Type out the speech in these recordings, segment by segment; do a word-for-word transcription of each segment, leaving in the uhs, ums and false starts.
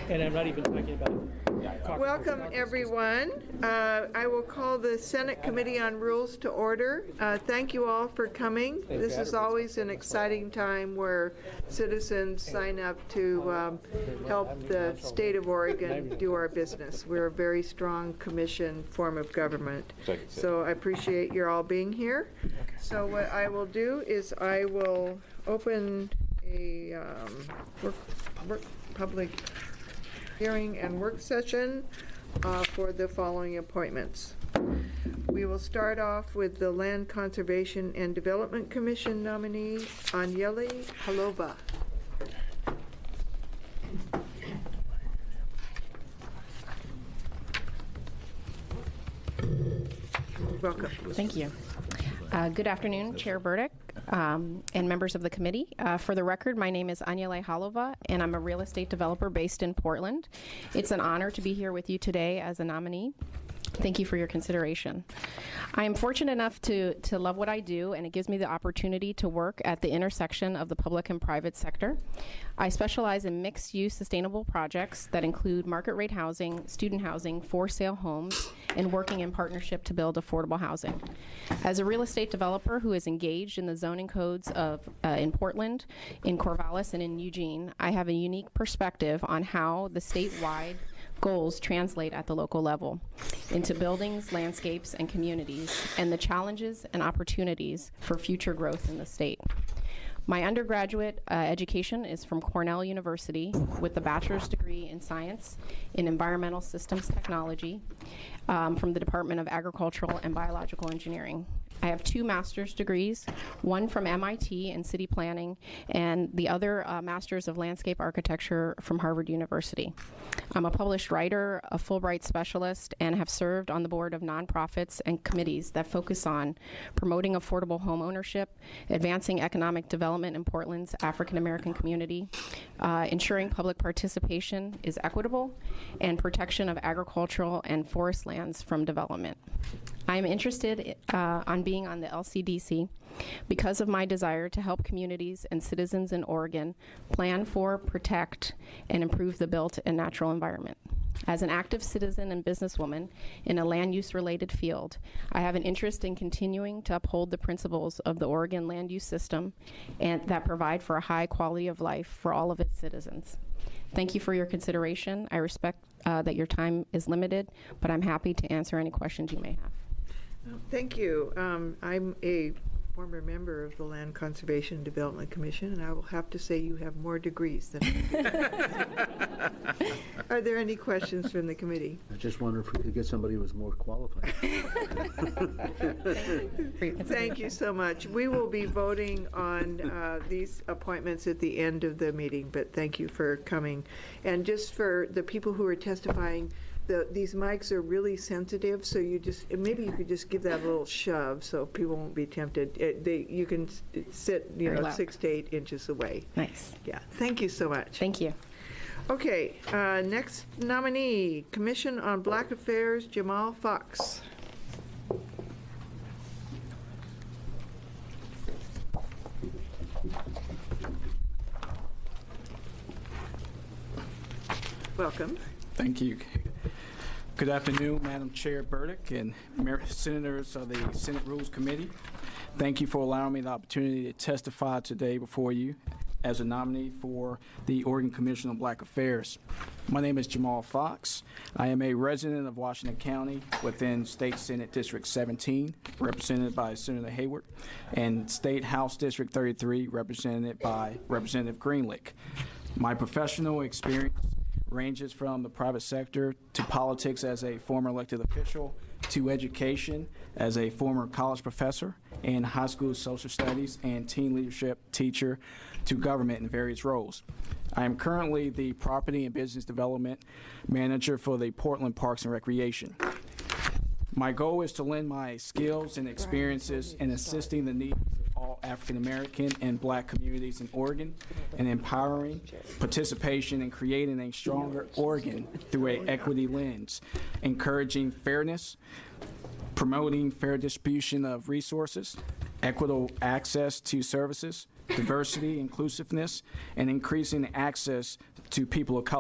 And I'm not even talking about. Welcome, everyone. Uh, I will call the Senate Committee on Rules to order. Uh, thank you all for coming. This is always an exciting time where citizens sign up to um, help the state of Oregon do our business. We're a very strong commission form of government. So I appreciate your all being here. So what I will do is I will open a um, work, work, public hearing and work session uh, for the following appointments. We will start off with the Land Conservation and Development Commission nominee, Anyeli Halova. Welcome. Thank you. Uh, good afternoon, Chair Burdick, um, and members of the committee. Uh, for the record, my name is Anyeli Halova, and I'm a real estate developer based in Portland. It's an honor to be here with you today as a nominee. Thank you for your consideration. I am fortunate enough to, to love what I do, and it gives me the opportunity to work at the intersection of the public and private sector. I specialize in mixed-use sustainable projects that include market-rate housing, student housing, for-sale homes, and working in partnership to build affordable housing. As a real estate developer who is engaged in the zoning codes of uh, in Portland, in Corvallis, and in Eugene, I have a unique perspective on how the statewide goals translate at the local level into buildings, landscapes, and communities, and the challenges and opportunities for future growth in the state. My undergraduate uh, education is from Cornell University with a bachelor's degree in science in environmental systems technology um, from the Department of Agricultural and Biological Engineering. I have two master's degrees, one from M I T in city planning, and the other uh, master's of landscape architecture from Harvard University. I'm a published writer, a Fulbright specialist, and have served on the board of nonprofits and committees that focus on promoting affordable home ownership, advancing economic development in Portland's African American community, uh, ensuring public participation is equitable, and protection of agricultural and forest lands from development. I am interested uh, on being on the L C D C because of my desire to help communities and citizens in Oregon plan for, protect, and improve the built and natural environment. As an active citizen and businesswoman in a land use related field, I have an interest in continuing to uphold the principles of the Oregon land use system and that provide for a high quality of life for all of its citizens. Thank you for your consideration. I respect uh, that your time is limited, but I'm happy to answer any questions you may have. Thank you. Um, I'm a former member of the Land Conservation and Development Commission, and I will have to say you have more degrees than I do. Are there any questions from the committee? I just wonder if we could get somebody who was more qualified. Thank you so much. We will be voting on uh, these appointments at the end of the meeting, but thank you for coming. And just for the people who are testifying, The, these mics are really sensitive, so you just, maybe you could just give that a little shove so people won't be tempted. It, they, you can sit, you Very know, loud. six to eight inches away. Nice. Yeah, thank you so much. Thank you. Okay, uh, next nominee, Commission on Black Affairs, Jamal Fox. Welcome. Thank you. Good afternoon, Madam Chair Burdick and Senators of the Senate Rules Committee. Thank you for allowing me the opportunity to testify today before you as a nominee for the Oregon Commission on Black Affairs. My name is Jamal Fox. I am a resident of Washington County within State Senate District seventeen, represented by Senator Hayward, and State House District thirty-three, represented by Representative Greenlick. My professional experience ranges from the private sector to politics as a former elected official, to education as a former college professor and high school social studies and teen leadership teacher, to government in various roles. I am currently the property and business development manager for the Portland Parks and Recreation. My goal is to lend my skills and experiences in assisting the needs of all African American and Black communities in Oregon, and empowering participation in creating a stronger Oregon through an equity lens, encouraging fairness, promoting fair distribution of resources, equitable access to services, diversity, inclusiveness, and increasing access to people of color.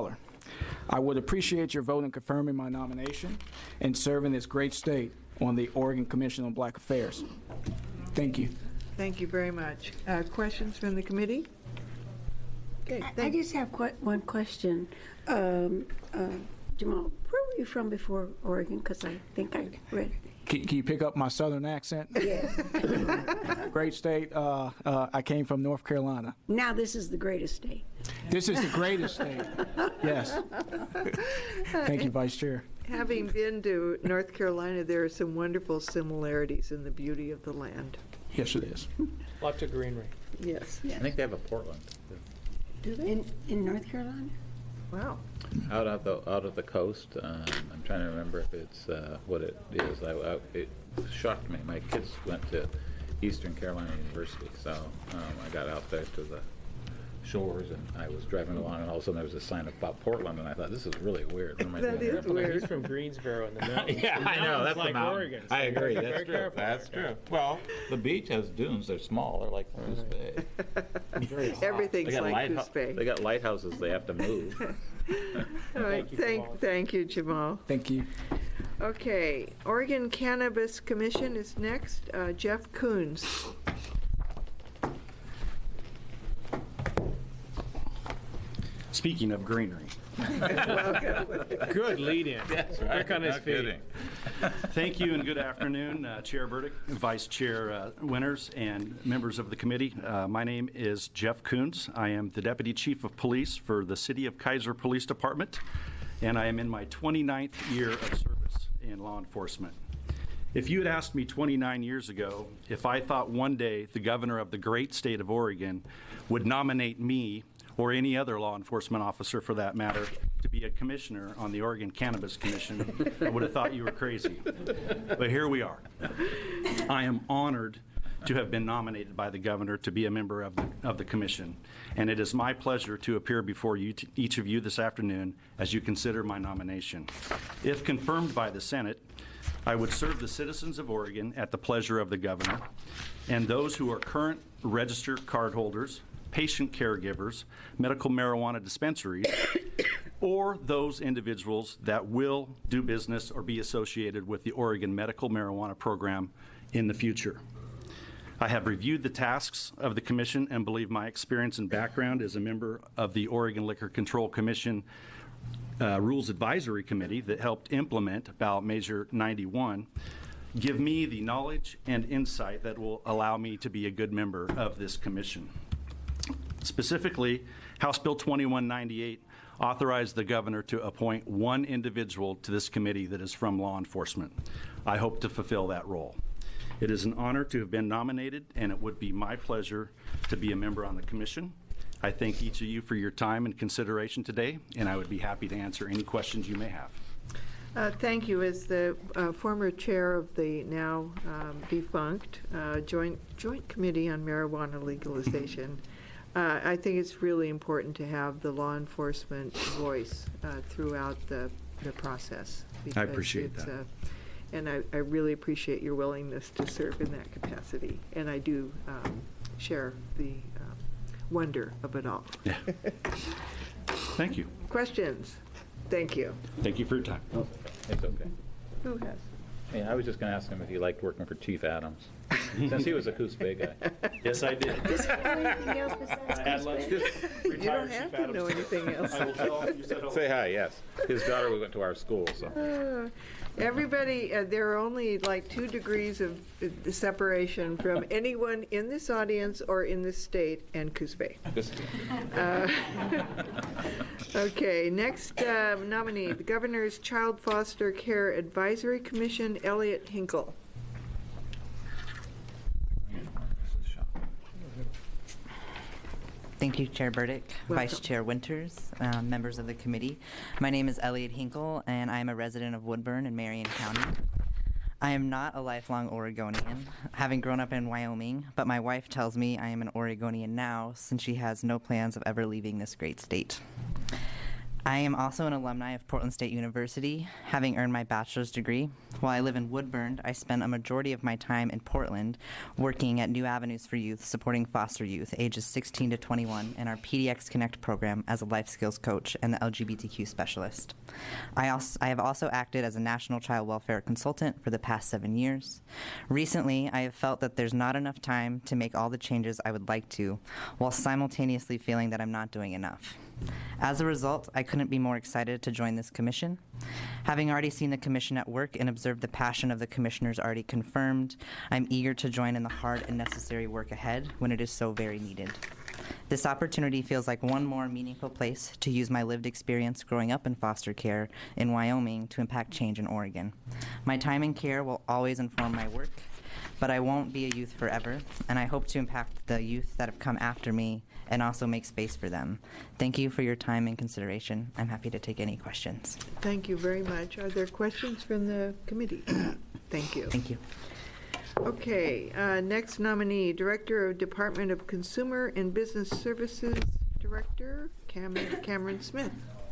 I would appreciate your vote in confirming my nomination and serving this great state on the Oregon Commission on Black Affairs. Thank you. Thank you very much. Uh, Questions from the committee? Okay, I- I thank just have que- one question. Um, uh, Jamal, where were you from before Oregon? Because I think I read. Can, can you pick up my southern accent? Yeah. Great state. Uh, uh, I came from North Carolina. Now this is the greatest state. This is the greatest state. Yes. Thank you, Vice Chair. Having been to North Carolina, there are some wonderful similarities in the beauty of the land. Yes, it is. Lots of greenery. Yes. I think they have a Portland, Do they? In, in North Carolina? Wow. out at the, out at the coast. Um, I'm trying to remember if it's, uh, what it is. I, I, it shocked me. My kids went to Eastern Carolina University, so, um, I got out there to the shores and I was driving along and all of a sudden there was a sign about Portland and I thought, this is really weird. What am I That doing is here? weird. He's from Greensboro in the mountains. Yeah, The I know, mountains that's like the mountain. Oregon, so I you agree, gotta be that's very true, careful. that's Yeah. true. Well, the beach has dunes, they're small, they're like Coos Bay. They Everything's got like lightho- Coos Bay. They got lighthouses they have to move. All right, Thank you, thank, Jamal. thank you, Jamal. Thank you. Okay, Oregon Cannabis Commission is next. Uh, Jeff Coons. Speaking of greenery, Good lead-in. That's right, Quick on his not feet. kidding. thank you and good afternoon, uh, Chair Burdick, Vice Chair uh, Winters, and members of the committee. Uh, My name is Jeff Coons. I am the Deputy Chief of Police for the City of Kaiser Police Department, and I am in my twenty-ninth year of service in law enforcement. If you had asked me twenty-nine years ago if I thought one day the governor of the great state of Oregon would nominate me, or any other law enforcement officer for that matter, to be a commissioner on the Oregon Cannabis Commission, I would have thought you were crazy. But here we are. I am honored to have been nominated by the governor to be a member of the, of the commission, and it is my pleasure to appear before you, t- each of you this afternoon as you consider my nomination. If confirmed by the Senate, I would serve the citizens of Oregon at the pleasure of the governor and those who are current registered cardholders, patient caregivers, medical marijuana dispensaries, or those individuals that will do business or be associated with the Oregon Medical Marijuana Program in the future. I have reviewed the tasks of the commission and believe my experience and background as a member of the Oregon Liquor Control Commission uh, Rules Advisory Committee that helped implement Ballot Measure ninety-one give me the knowledge and insight that will allow me to be a good member of this commission. Specifically, House Bill twenty-one ninety-eight authorized the governor to appoint one individual to this committee that is from law enforcement. I hope to fulfill that role. It is an honor to have been nominated, and it would be my pleasure to be a member on the commission. I thank each of you for your time and consideration today, and I would be happy to answer any questions you may have. Uh, Thank you. As the uh, former chair of the now um, defunct uh, Joint Joint Committee on Marijuana Legalization, uh, I think it's really important to have the law enforcement voice uh, throughout the the process. I because appreciate it's, that. uh, And I I really appreciate your willingness to serve in that capacity. And I do um, share the um, wonder of it all. Yeah. Thank you. Questions? Thank you. Thank you for your time. It's okay. Who has? Hey, I was just gonna ask him if he liked working for Chief Adams, since he was a Coos Bay guy. Yes, I did. Anything else besides Had lunch. You don't have to know anything else. I will tell him you said hello. Say hi, yes. His daughter went to our school, so. Uh, Everybody, uh, there are only like two degrees of uh, separation from anyone in this audience or in this state and Coos Bay. Just- Uh, Okay, next uh, nominee, the Governor's Child Foster Care Advisory Commission, Elliot Hinkle. Thank you, Chair Burdick, Vice Welcome. Chair Winters, uh, members of the committee. My name is Elliot Hinkle, and I am a resident of Woodburn in Marion County. I am not a lifelong Oregonian, having grown up in Wyoming, but my wife tells me I am an Oregonian now since she has no plans of ever leaving this great state. I am also an alumni of Portland State University, having earned my bachelor's degree. While I live in Woodburn, I spent a majority of my time in Portland working at New Avenues for Youth, supporting foster youth ages sixteen to twenty-one in our P D X Connect program as a life skills coach and the L G B T Q specialist. I, also, I have also acted as a national child welfare consultant for the past seven years. Recently, I have felt that there's not enough time to make all the changes I would like to, while simultaneously feeling that I'm not doing enough. As a result, I couldn't be more excited to join this commission. Having already seen the commission at work and observed the passion of the commissioners already confirmed, I'm eager to join in the hard and necessary work ahead when it is so very needed. This opportunity feels like one more meaningful place to use my lived experience growing up in foster care in Wyoming to impact change in Oregon. My time in care will always inform my work, but I won't be a youth forever, and I hope to impact the youth that have come after me and also make space for them. Thank you for your time and consideration. I'm happy to take any questions. Thank you very much. Are there questions from the committee? Thank you. Thank you. Okay, uh, next nominee, Director of Department of Consumer and Business Services, Director Cam- Cameron Smith.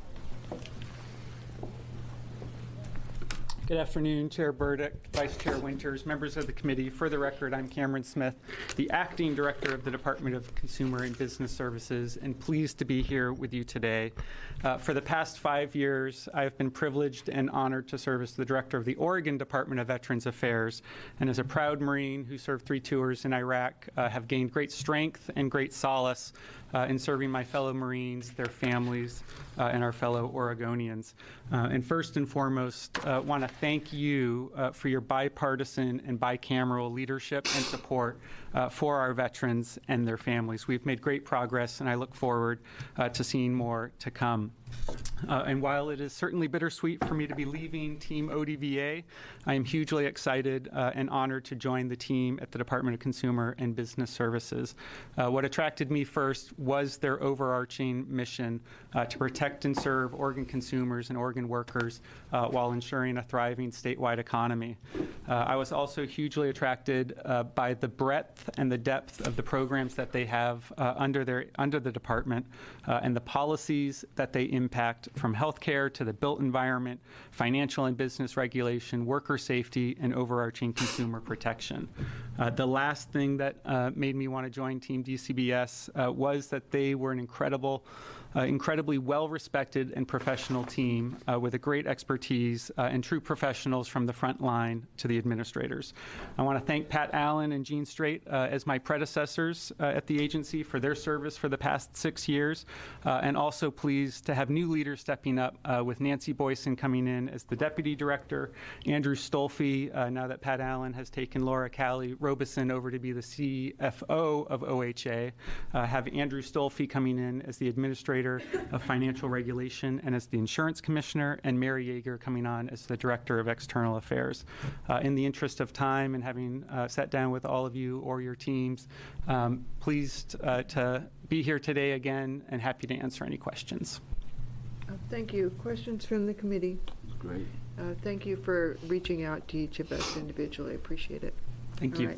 Good afternoon, Chair Burdick, Vice Chair Winters, members of the committee. For the record, I'm Cameron Smith, the Acting Director of the Department of Consumer and Business Services, and pleased to be here with you today. Uh, for the past five years, I have been privileged and honored to serve as the Director of the Oregon Department of Veterans Affairs, and as a proud Marine who served three tours in Iraq, uh, have gained great strength and great solace Uh, in serving my fellow Marines, their families, uh, and our fellow Oregonians. Uh, and first and foremost, uh, want to thank you uh, for your bipartisan and bicameral leadership and support uh, for our veterans and their families. We've made great progress, and I look forward uh, to seeing more to come. Uh, and while it is certainly bittersweet for me to be leaving Team O D V A, I am hugely excited uh, and honored to join the team at the Department of Consumer and Business Services. Uh, what attracted me first was their overarching mission uh, to protect and serve Oregon consumers and Oregon workers uh, while ensuring a thriving statewide economy. Uh, I was also hugely attracted uh, by the breadth and the depth of the programs that they have uh, under their under the department uh, and the policies that they impact, from healthcare to the built environment, financial and business regulation, worker safety, and overarching consumer protection. Uh, the last thing that uh, made me want to join Team D C B S uh, was that they were an incredible Uh, incredibly well-respected and professional team uh, with a great expertise uh, and true professionals from the front line to the administrators. I want to thank Pat Allen and Gene Strait uh, as my predecessors uh, at the agency for their service for the past six years, uh, and also pleased to have new leaders stepping up uh, with Nancy Boyson coming in as the Deputy Director, Andrew Stolfi, uh, now that Pat Allen has taken Laura Callie Robeson over to be the C F O of O H A, uh, have Andrew Stolfi coming in as the Administrator of Financial Regulation and as the Insurance Commissioner, and Mary Yeager coming on as the Director of External Affairs. Uh, in the interest of time and having uh, sat down with all of you or your teams, um, pleased uh, to be here today again and happy to answer any questions. Uh, Thank you. Questions from the committee? Great. Uh, Thank you for reaching out to each of us individually. I appreciate it. Thank All you. right.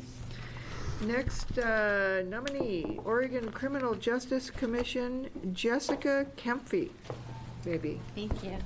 Next uh, nominee, Oregon Criminal Justice Commission, Jessica Kempfe. Maybe. Thank you.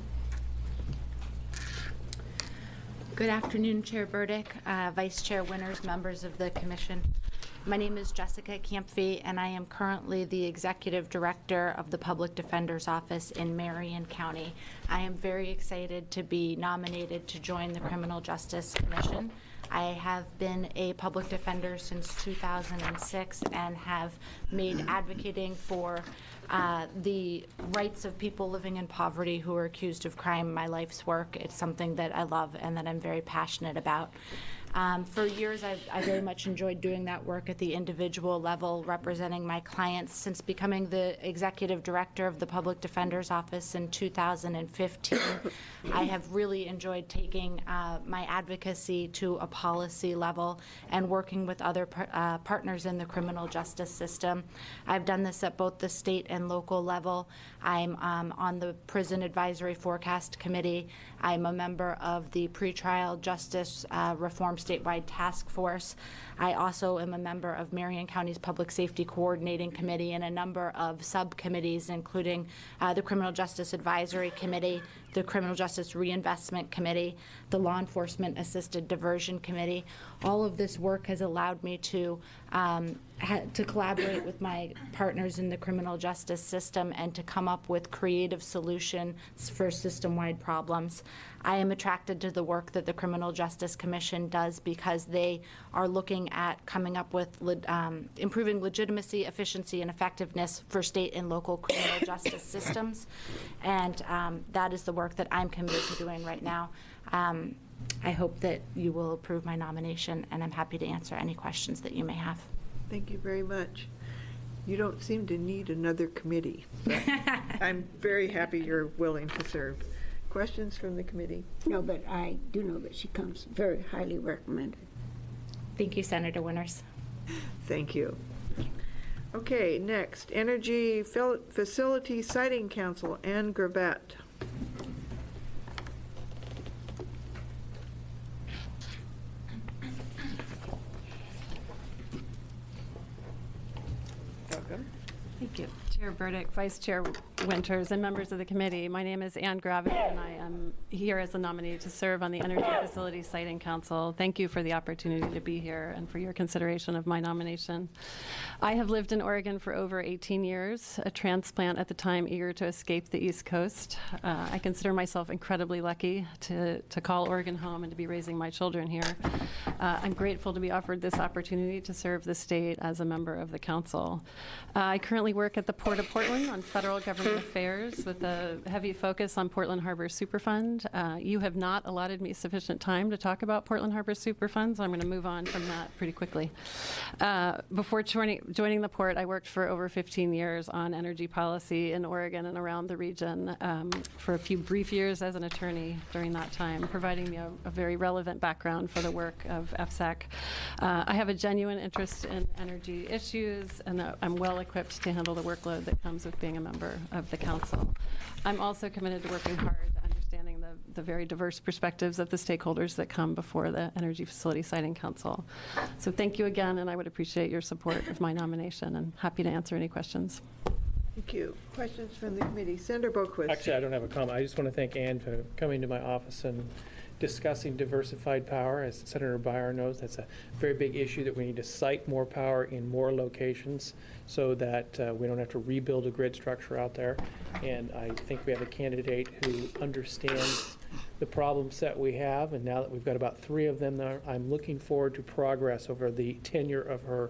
Good afternoon, Chair Burdick, uh, Vice Chair Winters, members of the Commission. My name is Jessica Kempfe, and I am currently the Executive Director of the Public Defender's Office in Marion County. I am very excited to be nominated to join the Criminal Justice Commission. I have been a public defender since two thousand six and have made advocating for uh, the rights of people living in poverty who are accused of crime my life's work. It's something that I love and that I'm very passionate about. Um, for years, I've, I very much enjoyed doing that work at the individual level, representing my clients. Since becoming the executive director of the Public Defender's Office in two thousand fifteen, I have really enjoyed taking uh, my advocacy to a policy level and working with other par uh, partners in the criminal justice system. I've done this at both the state and local level. I'm um, on the Prison Advisory Forecast Committee. I'm a member of the Pretrial Justice uh, Reform statewide task force. I also am a member of Marion County's Public Safety Coordinating Committee and a number of subcommittees, including uh, the Criminal Justice Advisory Committee, the Criminal Justice Reinvestment Committee, the Law Enforcement Assisted Diversion Committee. All of this work has allowed me to um, ha to collaborate with my partners in the criminal justice system and to come up with creative solutions for system-wide problems. I am attracted to the work that the Criminal Justice Commission does because they are looking at coming up with um, improving legitimacy, efficiency, and effectiveness for state and local criminal justice systems. And um, that is the work that I'm committed to doing right now. Um, I hope that you will approve my nomination, and I'm happy to answer any questions that you may have. Thank you very much. You don't seem to need another committee. I'm very happy you're willing to serve. Questions from the committee? No, but I do know that she comes very highly recommended. Thank you, Senator Winters. Thank you. Okay, next, Energy Fil- Facility Siting Council, Ann Gravett. Welcome. Thank you. Chair Burdick, Vice Chair Winters, and members of the committee. My name is Ann Gravett, and I am here as a nominee to serve on the Energy Facility Siting Council. Thank you for the opportunity to be here and for your consideration of my nomination. I have lived in Oregon for over eighteen years, a transplant at the time eager to escape the East Coast. Uh, I consider myself incredibly lucky to, to call Oregon home and to be raising my children here. Uh, I'm grateful to be offered this opportunity to serve the state as a member of the council. Uh, I currently work at the Port of Portland on federal government affairs with a heavy focus on Portland Harbor Superfund. Uh, you have not allotted me sufficient time to talk about Portland Harbor Superfund, so I'm going to move on from that pretty quickly. Uh, before joining, joining the port, I worked for over fifteen years on energy policy in Oregon and around the region um, for a few brief years as an attorney during that time, providing me a, a very relevant background for the work of F S E C. Uh, I have a genuine interest in energy issues, and uh, I'm well equipped to handle the workload that comes with being a member of the council. I'm also committed to working hard to understanding the, the very diverse perspectives of the stakeholders that come before the Energy Facility Siting Council. So thank you again, and I would appreciate your support of my nomination, and happy to answer any questions. Thank you. Questions from the committee? Senator Boquist. Actually, I don't have a comment. I just want to thank Ann for coming to my office and discussing diversified power. As Senator Byer knows, that's a very big issue, that we need to site more power in more locations so that uh, we don't have to rebuild a grid structure out there. And I think we have a candidate who understands the problem set we have, and now that we've got about three of them there, I'm looking forward to progress over the tenure of her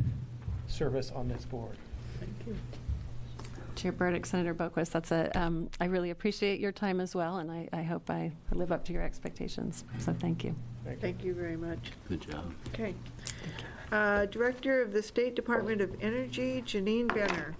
service on this board. Thank you. Chair Burdick, Senator Boquist, that's a, um, I really appreciate your time as well, and I, I hope I live up to your expectations. So thank you. Thank you, thank you very much. Good job. Okay. Uh, Director of the State Department of Energy, Janine Benner.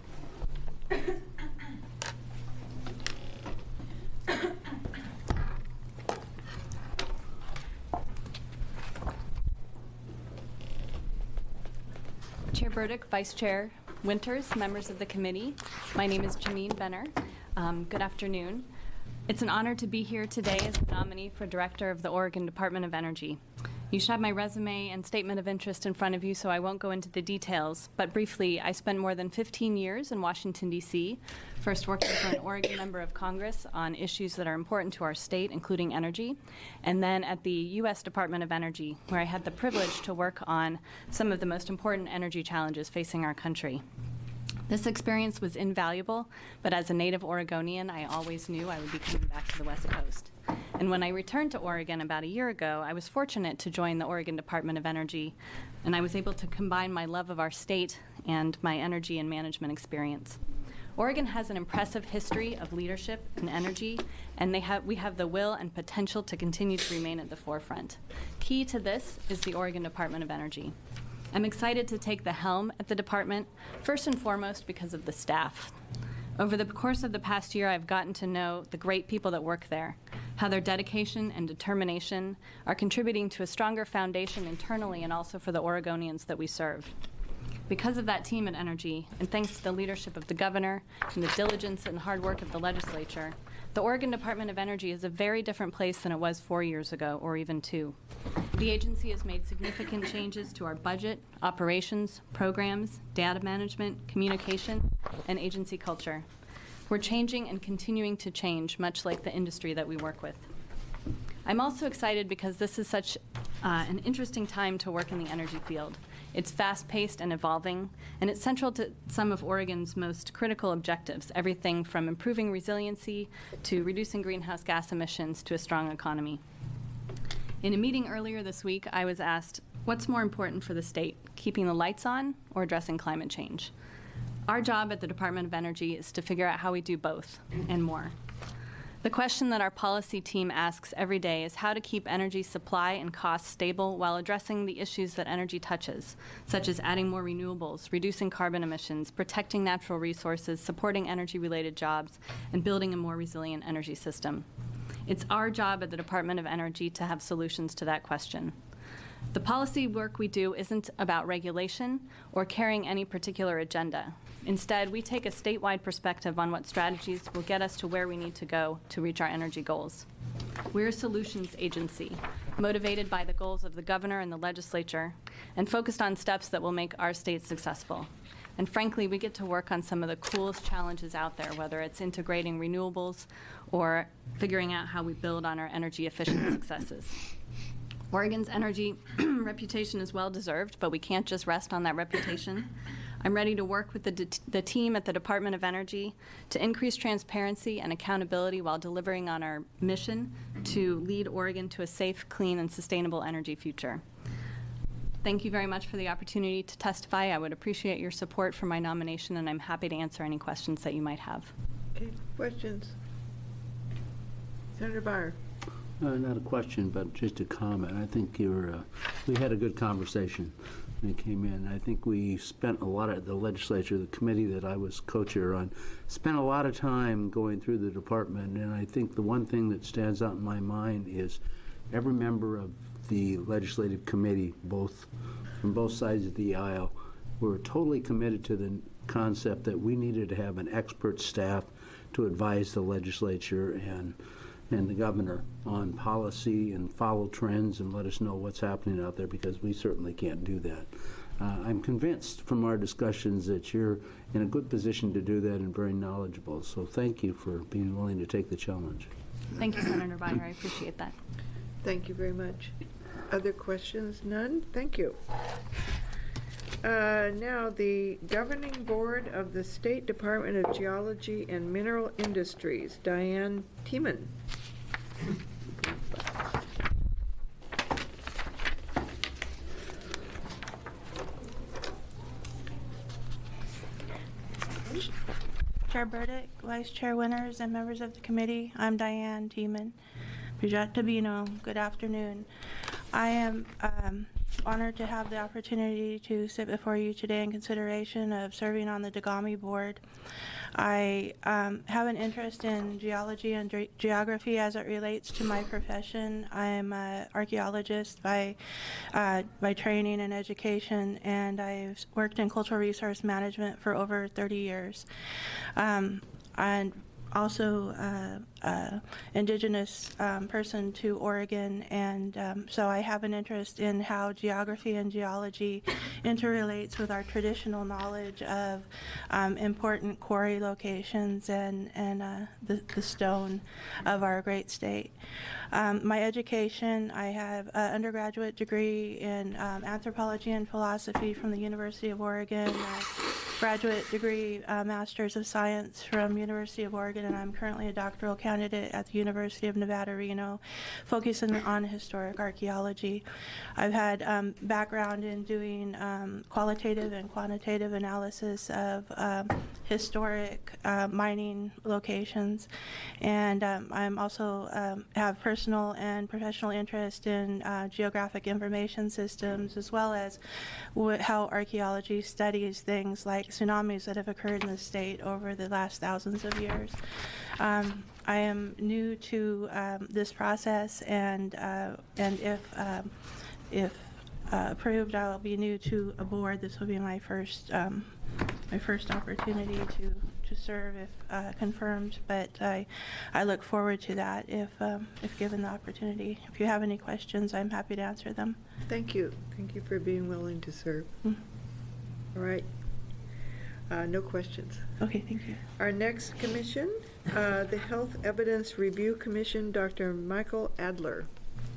Chair Burdick, Vice Chair Winters, members of the committee. My name is Janine Benner. Um, good afternoon. It's an honor to be here today as the nominee for Director of the Oregon Department of Energy. You should have my resume and statement of interest in front of you, so I won't go into the details. But briefly, I spent more than fifteen years in Washington, D C, first working for an Oregon member of Congress on issues that are important to our state, including energy, and then at the U S Department of Energy, where I had the privilege to work on some of the most important energy challenges facing our country. This experience was invaluable, but as a native Oregonian, I always knew I would be coming back to the West Coast. And when I returned to Oregon about a year ago, I was fortunate to join the Oregon Department of Energy, and I was able to combine my love of our state and my energy and management experience. Oregon has an impressive history of leadership in energy, and they have, we have the will and potential to continue to remain at the forefront. Key to this is the Oregon Department of Energy. I'm excited to take the helm at the department, first and foremost because of the staff. Over the course of the past year, I've gotten to know the great people that work there, how their dedication and determination are contributing to a stronger foundation internally and also for the Oregonians that we serve. Because of that team at Energy, and thanks to the leadership of the governor and the diligence and hard work of the legislature, the Oregon Department of Energy is a very different place than it was four years ago or even two. The agency has made significant changes to our budget, operations, programs, data management, communication, and agency culture. We're changing and continuing to change, much like the industry that we work with. I'm also excited because this is such uh, an interesting time to work in the energy field. It's fast-paced and evolving, and it's central to some of Oregon's most critical objectives, everything from improving resiliency to reducing greenhouse gas emissions to a strong economy. In a meeting earlier this week, I was asked, what's more important for the state, keeping the lights on or addressing climate change? Our job at the Department of Energy is to figure out how we do both and more. The question that our policy team asks every day is how to keep energy supply and costs stable while addressing the issues that energy touches, such as adding more renewables, reducing carbon emissions, protecting natural resources, supporting energy-related jobs, and building a more resilient energy system. It's our job at the Department of Energy to have solutions to that question. The policy work we do isn't about regulation or carrying any particular agenda. Instead, we take a statewide perspective on what strategies will get us to where we need to go to reach our energy goals. We're a solutions agency, motivated by the goals of the governor and the legislature, and focused on steps that will make our state successful. And frankly, we get to work on some of the coolest challenges out there, whether it's integrating renewables or figuring out how we build on our energy efficient successes. Oregon's energy reputation is well-deserved, but we can't just rest on that reputation. I'm ready to work with the, the team at the Department of Energy to increase transparency and accountability while delivering on our mission to lead Oregon to a safe, clean, and sustainable energy future. Thank you very much for the opportunity to testify. I would appreciate your support for my nomination, and I'm happy to answer any questions that you might have. Okay, questions? Senator Byer. Uh, not a question, but just a comment. I think you're, uh, we had a good conversation when you came in. I think we spent a lot of, the legislature, the committee that I was co-chair on, spent a lot of time going through the department, and I think the one thing that stands out in my mind is every member of the legislative committee, both from both sides of the aisle, were totally committed to the concept that we needed to have an expert staff to advise the legislature and and the governor on policy and follow trends and let us know what's happening out there, because we certainly can't do that. Uh, I'm convinced from our discussions that you're in a good position to do that and very knowledgeable. So thank you for being willing to take the challenge. Thank you, Senator Byer. I appreciate that. Thank you very much. Other questions? None? Thank you. Uh, now, the Governing Board of the State Department of Geology and Mineral Industries, Diane Tiemann. Chair Burdick, Vice Chair Winters, and members of the committee, I'm Diane Tiemann. Bridget Tabino, good afternoon. I am um, honored to have the opportunity to sit before you today in consideration of serving on the DEGAMI board. I um, have an interest in geology and ge geography as it relates to my profession. I'm an archaeologist by, uh, by training and education, and I've worked in cultural resource management for over thirty years. Um, and also uh, uh, indigenous um, person to Oregon, and um, so I have an interest in how geography and geology interrelates with our traditional knowledge of um, important quarry locations and, and uh, the, the stone of our great state. Um, my education, I have an undergraduate degree in um, anthropology and philosophy from the University of Oregon, a graduate degree, uh, Master's of Science from University of Oregon, and I'm currently a doctoral candidate at the University of Nevada, Reno, focusing on historic archaeology. I've had um, background in doing um, qualitative and quantitative analysis of um, historic uh, mining locations, and um, I'm also um, have personal and professional interest in uh, geographic information systems, as well as wh how archaeology studies things like tsunamis that have occurred in the state over the last thousands of years. Um, I am new to um, this process, and uh, and if um, if uh, approved, I will be new to a board. This will be my first um, my first opportunity to to to serve if uh, confirmed, but I, I look forward to that if, um, if given the opportunity. If you have any questions, I'm happy to answer them. Thank you. Thank you for being willing to serve. Mm. All right. Uh, no questions. Okay, thank you. Our next commission, uh, the Health Evidence Review Commission, Doctor Michael Adler.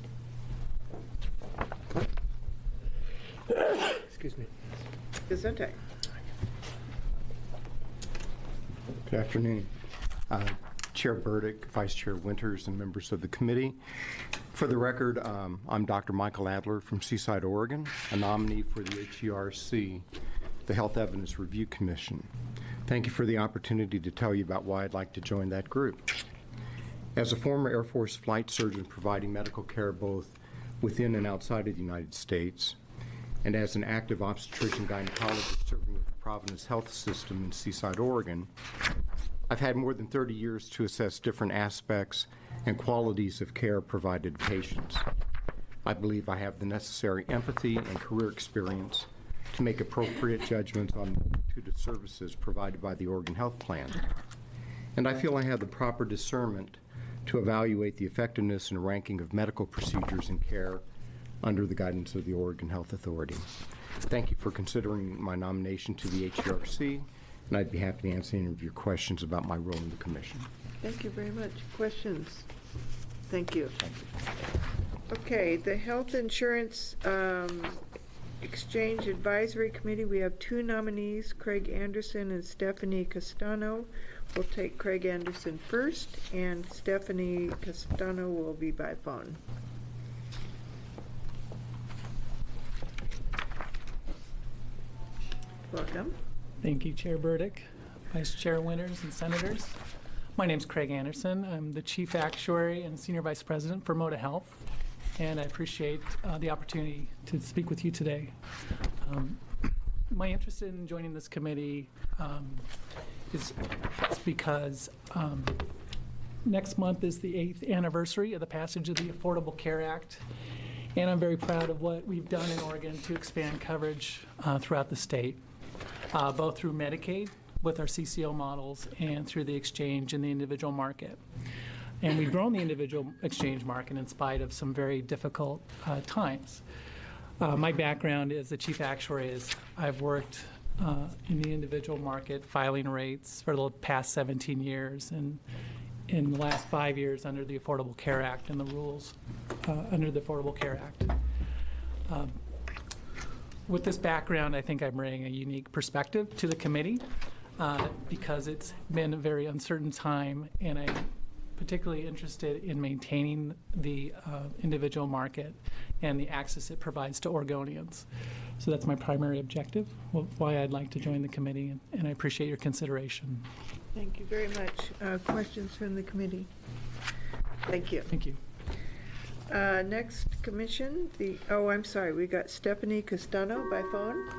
Excuse me. Gesundheit. Good afternoon. Uh, Chair Burdick, Vice Chair Winters, and members of the committee. For the record, um, I'm Doctor Michael Adler from Seaside, Oregon, a nominee for the H E R C, the Health Evidence Review Commission. Thank you for the opportunity to tell you about why I'd like to join that group. As a former Air Force flight surgeon providing medical care both within and outside of the United States, and as an active obstetrician gynecologist serving with the Providence Health System in Seaside, Oregon, I've had more than thirty years to assess different aspects and qualities of care provided to patients. I believe I have the necessary empathy and career experience to make appropriate judgments on the multitude of services provided by the Oregon Health Plan. And I feel I have the proper discernment to evaluate the effectiveness and ranking of medical procedures and care under the guidance of the Oregon Health Authority. Thank you for considering my nomination to the H E R C, and I'd be happy to answer any of your questions about my role in the commission. Thank you very much. Questions? Thank you. Okay, the Health Insurance um, Exchange Advisory Committee, we have two nominees, Craig Anderson and Stephanie Castano. We'll take Craig Anderson first, and Stephanie Castano will be by phone. Welcome. Thank you, Chair Burdick, Vice Chair Winters, and Senators. My name is Craig Anderson. I'm the Chief Actuary and Senior Vice President for Moda Health, and I appreciate uh, the opportunity to speak with you today. Um, my interest in joining this committee um, is, is because um, next month is the eighth anniversary of the passage of the Affordable Care Act, and I'm very proud of what we've done in Oregon to expand coverage uh, throughout the state. Uh, both through Medicaid with our C C O models and through the exchange in the individual market. And we've grown the individual exchange market in spite of some very difficult uh, times. Uh, my background as the chief actuary is I've worked uh, in the individual market filing rates for the past seventeen years, and in the last five years under the Affordable Care Act and the rules uh, under the Affordable Care Act. Um, With this background, I think I bring a unique perspective to the committee uh, because it's been a very uncertain time, and I'm particularly interested in maintaining the uh, individual market and the access it provides to Oregonians. So that's my primary objective, why I'd like to join the committee, and, and I appreciate your consideration. Thank you very much. Uh, questions from the committee? Thank you. Thank you. Uh, next commission, the, oh, I'm sorry, we got Stephanie Castano by phone.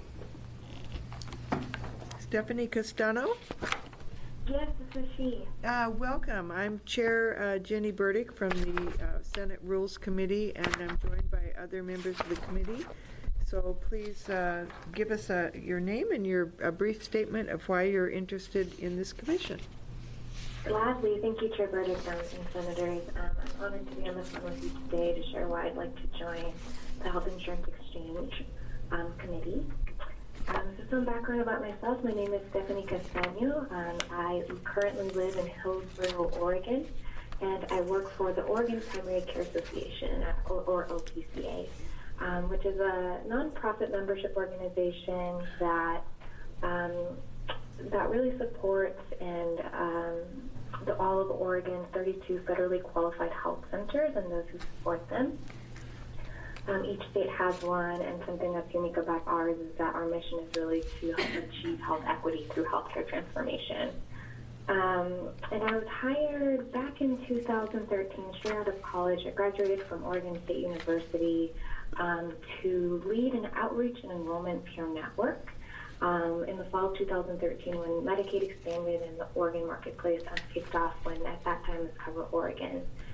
Stephanie Castano? Yes, this is she. Uh, welcome. I'm Chair uh, Jenny Burdick from the uh, Senate Rules Committee, and I'm joined by other members of the committee. So please uh, give us uh, your name and your a brief statement of why you're interested in this commission. Gladly. Thank you, Chair Burdick and Senators. Um, I'm honored to be on the phone with you today to share why I'd like to join the Health Insurance Exchange um, Committee. Um, so some background about myself. My name is Stephanie Castano. Um, I currently live in Hillsboro, Oregon, and I work for the Oregon Primary Care Association, or, or O P C A, um, which is a nonprofit membership organization that um, that really supports and um, the, all of Oregon's thirty-two federally qualified health centers and those who support them. Um, each state has one, and something that's unique about ours is that our mission is really to help achieve health equity through healthcare transformation. Um, and I was hired back in two thousand thirteen, straight out of college. I graduated from Oregon State University um, to lead an outreach and enrollment peer network. Um, in the fall of two thousand thirteen, when Medicaid expanded and the Oregon marketplace um, kicked off, when at that time was Cover Oregon.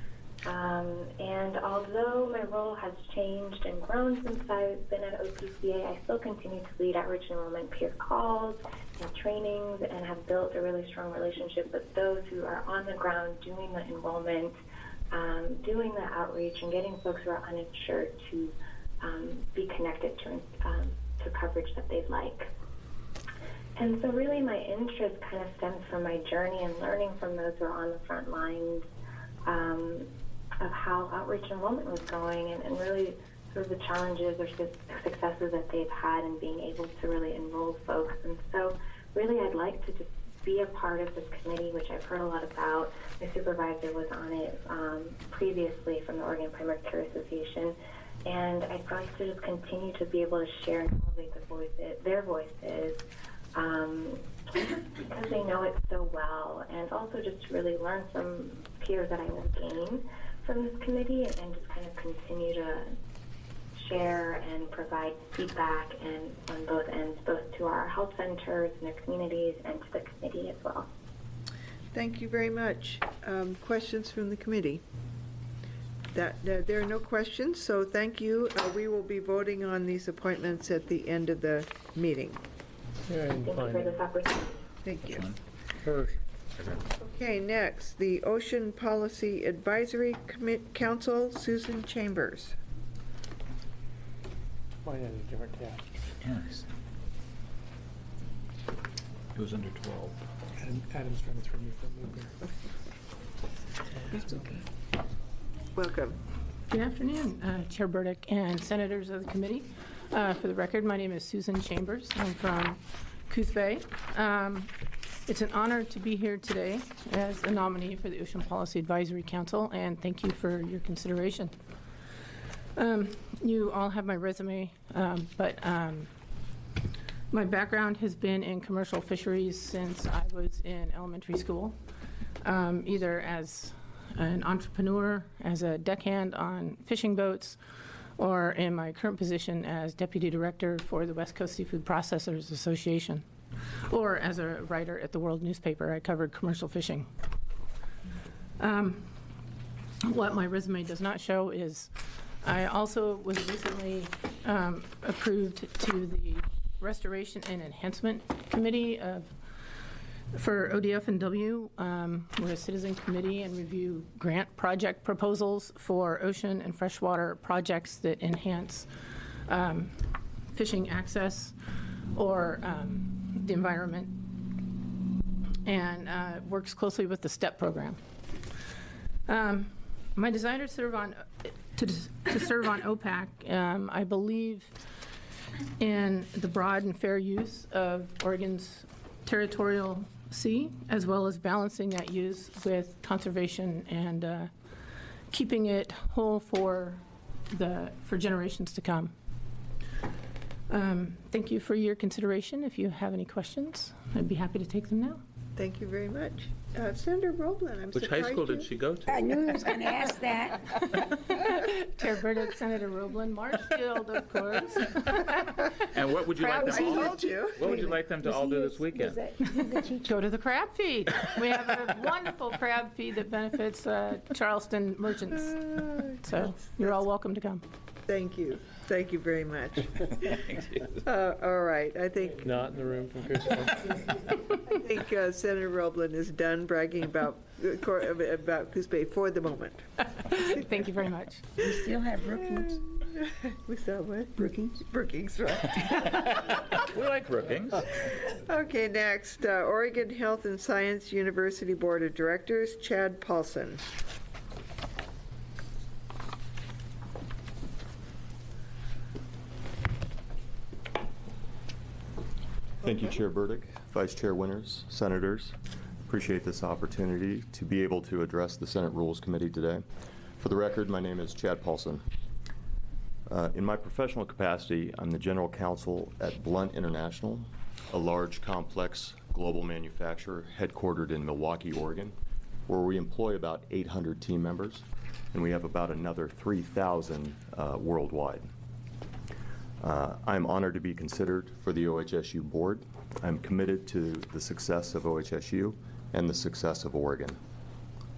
Um, and although my role has changed and grown since I've been at O P C A, I still continue to lead outreach enrollment peer calls and trainings and have built a really strong relationship with those who are on the ground doing the enrollment, um, doing the outreach, and getting folks who are uninsured to um, be connected to, um, to coverage that they'd like. And so really my interest kind of stems from my journey and learning from those who are on the front lines um, of how outreach enrollment was going, and, and really sort of the challenges or su- successes that they've had in being able to really enroll folks. And so really I'd like to just be a part of this committee, which I've heard a lot about. My supervisor was on it um, previously from the Oregon Primary Care Association. And I'd like to just continue to be able to share and elevate the voices, their voices, um, because they know it so well, and also just to really learn from peers that I will gain from this committee, and, and just kind of continue to share and provide feedback and on both ends, both to our health centers and their communities and to the committee as well. Thank you very much. Um, questions from the committee? That, uh, there are no questions, so thank you. Uh, we will be voting on these appointments at the end of the meeting. Thank you for this opportunity. Thank you. Okay, next, the Ocean Policy Advisory Commi- Council, Susan Chambers. Mine has a different tab. Yes. It was under twelve. Adam, Adam's trying to throw me for a loop here. That's okay. Welcome. Good afternoon, uh, Chair Burdick and senators of the committee. Uh, for the record, my name is Susan Chambers. I'm from Coos Bay. Um, it's an honor to be here today as a nominee for the Ocean Policy Advisory Council, and thank you for your consideration. Um, you all have my resume, um, but um, my background has been in commercial fisheries since I was in elementary school, um, either as an entrepreneur, as a deckhand on fishing boats, or in my current position as Deputy Director for the West Coast Seafood Processors Association, or as a writer at the World Newspaper. I covered commercial fishing. Um, what my resume does not show is I also was recently um, approved to the Restoration and Enhancement Committee of For O D F and W. Um, we're a citizen committee and review grant project proposals for ocean and freshwater projects that enhance um, fishing access or um, the environment, and uh, works closely with the STEP program. Um, my desire to serve on to, to serve on O PAC, um, I believe in the broad and fair use of Oregon's territorial sea, as well as balancing that use with conservation and uh, keeping it whole for the for generations to come. Um, thank you for your consideration. If you have any questions, I'd be happy to take them now. Thank you very much. Uh, Senator Roblin, I'm Which surprised high school you- did she go to? I knew he was going to ask that. Chair Burdick, Senator Roblin, Marshfield, of course. And what would you like them I all? told you. What would you like them to all do this weekend? Go to the crab feed. We have a wonderful crab feed that benefits uh, Charleston merchants. So you're all welcome to come. Thank you. Thank you very much. Uh, all right, I think, Not in the room from Chris. I think uh, Senator Roblin is done bragging about, uh, cor- about Coos Bay for the moment. Thank you very much. We still have Brookings. We saw what? Brookings. Brookings, right. We like Brookings. Okay, next, uh, Oregon Health and Science University Board of Directors, Chad Paulson. Thank you, Chair Burdick, Vice Chair Winters, Senators. Appreciate this opportunity to be able to address the Senate Rules Committee today. For the record, my name is Chad Paulson. Uh, in my professional capacity, I'm the General Counsel at Blunt International, a large, complex global manufacturer headquartered in Milwaukee, Oregon, where we employ about eight hundred team members, and we have about another three thousand uh, worldwide. Uh, I'm honored to be considered for the O H S U board. I'm committed to the success of O H S U and the success of Oregon.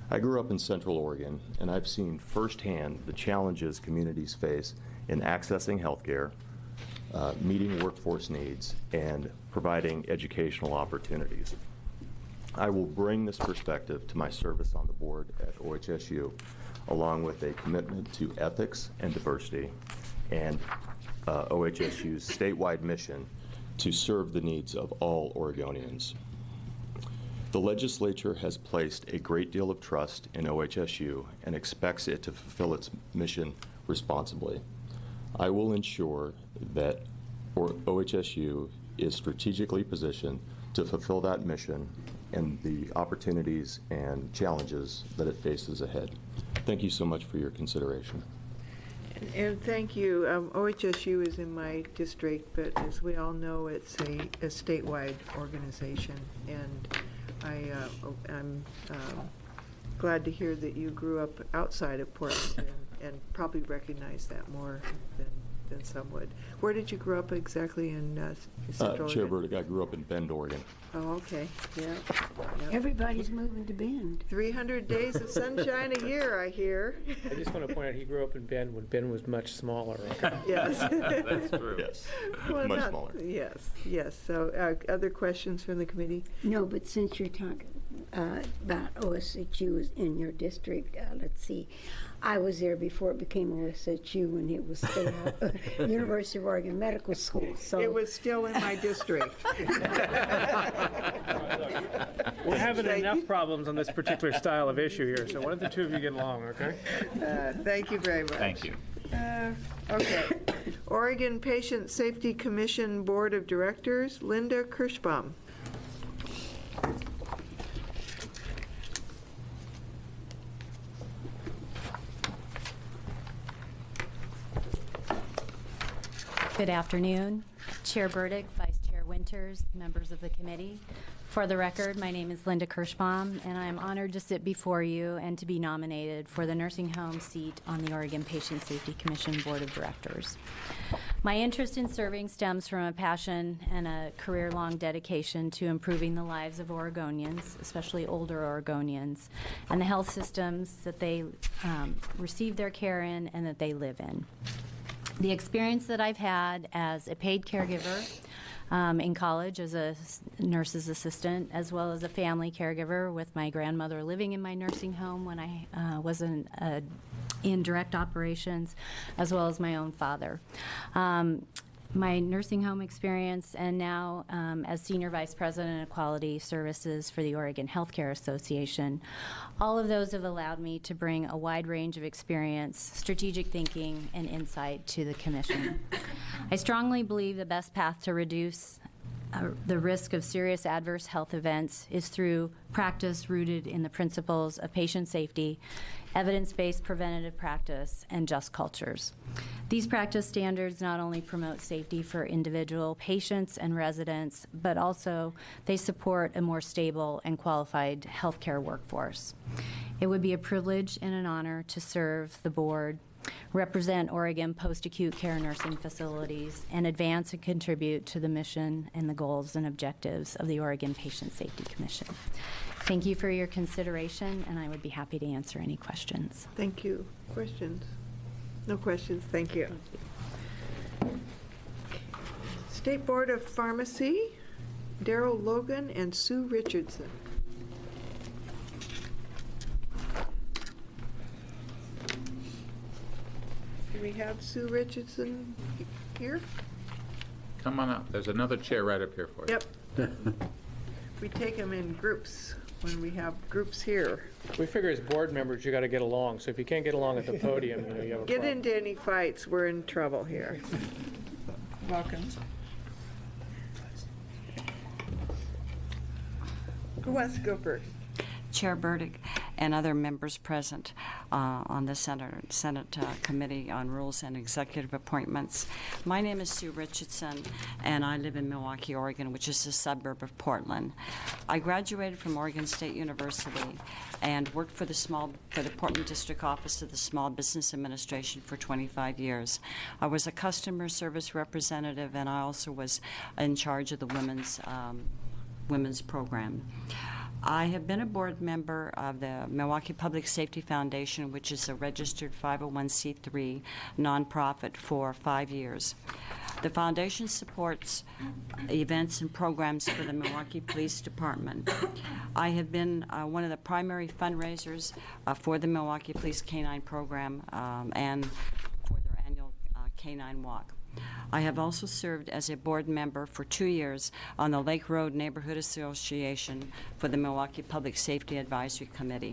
I grew up in Central Oregon, and I've seen firsthand the challenges communities face in accessing health care, uh, meeting workforce needs, and providing educational opportunities. I will bring this perspective to my service on the board at O H S U, along with a commitment to ethics and diversity, and uh, O H S U's statewide mission to serve the needs of all Oregonians. The legislature has placed a great deal of trust in O H S U and expects it to fulfill its mission responsibly. I will ensure that O H S U is strategically positioned to fulfill that mission and the opportunities and challenges that it faces ahead. Thank you so much for your consideration. And, and thank you. Um, O H S U is in my district, but as we all know, it's a, a statewide organization. And I, uh, I'm um, glad to hear that you grew up outside of Portland and, and probably recognize that more than, than some would. Where did you grow up exactly in uh, Central Uh, Chair Oregon? Burdick, I grew up in Bend, Oregon. Oh, okay, yeah. Yep. Everybody's moving to Bend. three hundred days of sunshine a year, I hear. I just want to point out, he grew up in Bend when Bend was much smaller. Okay? Yes. That's true. Yes, Well, much not- smaller. Yes, yes. So uh, other questions from the committee? No, but since you're talking uh, about O S H U is in your district, uh, let's see. I was there before it became O S H U when it was still uh, University of Oregon Medical School. So It was still in my district. We're having enough problems on this particular style of issue here, so why don't the two of you get along, okay? Uh, Thank you very much. Thank you. Uh, Okay. Oregon Patient Safety Commission Board of Directors, Linda Kirschbaum. Good afternoon, Chair Burdick, Vice Chair Winters, members of the committee. For the record, my name is Linda Kirschbaum, and I am honored to sit before you and to be nominated for the nursing home seat on the Oregon Patient Safety Commission Board of Directors. My interest in serving stems from a passion and a career-long dedication to improving the lives of Oregonians, especially older Oregonians, and the health systems that they um, receive their care in and that they live in. The experience that I've had as a paid caregiver um, in college as a s- nurse's assistant, as well as a family caregiver with my grandmother living in my nursing home when I uh, was in, uh, in direct operations, as well as my own father. Um, my nursing home experience, and now um, as Senior Vice President of Quality Services for the Oregon Healthcare Association. All of those have allowed me to bring a wide range of experience, strategic thinking, and insight to the Commission. I strongly believe the best path to reduce Uh, the risk of serious adverse health events is through practice rooted in the principles of patient safety, evidence-based preventative practice, and just cultures. These practice standards not only promote safety for individual patients and residents, but also they support a more stable and qualified healthcare workforce. It would be a privilege and an honor to serve the board, represent Oregon post-acute care nursing facilities, and advance and contribute to the mission and the goals and objectives of the Oregon Patient Safety Commission. Thank you for your consideration, and I would be happy to answer any questions. Thank you. Questions? No questions. Thank you. State Board of Pharmacy, Daryl Logan and Sue Richardson. Do we have Sue Richardson here? Come on up. There's another chair right up here for you. Yep. We take them in groups when we have groups here. We figure as board members, you got to get along, so if you can't get along at the podium, you know, you have a Get problem. into any fights, we're in trouble here. Welcome. Who wants to go first? Chair Burdick and other members present uh, on the Senate, Senate uh, Committee on Rules and Executive Appointments. My name is Sue Richardson, and I live in Milwaukee, Oregon, which is a suburb of Portland. I graduated from Oregon State University and worked for the small for the Portland District Office of the Small Business Administration for twenty-five years. I was a customer service representative, and I also was in charge of the women's um, women's program. I have been a board member of the Milwaukee Public Safety Foundation, which is a registered five oh one c three nonprofit, for five years. The foundation supports events and programs for the Milwaukee Police Department. I have been uh, one of the primary fundraisers uh, for the Milwaukee Police K nine program um, and for their annual uh, K nine walk. I have also served as a board member for two years on the Lake Road Neighborhood Association for the Milwaukee Public Safety Advisory Committee.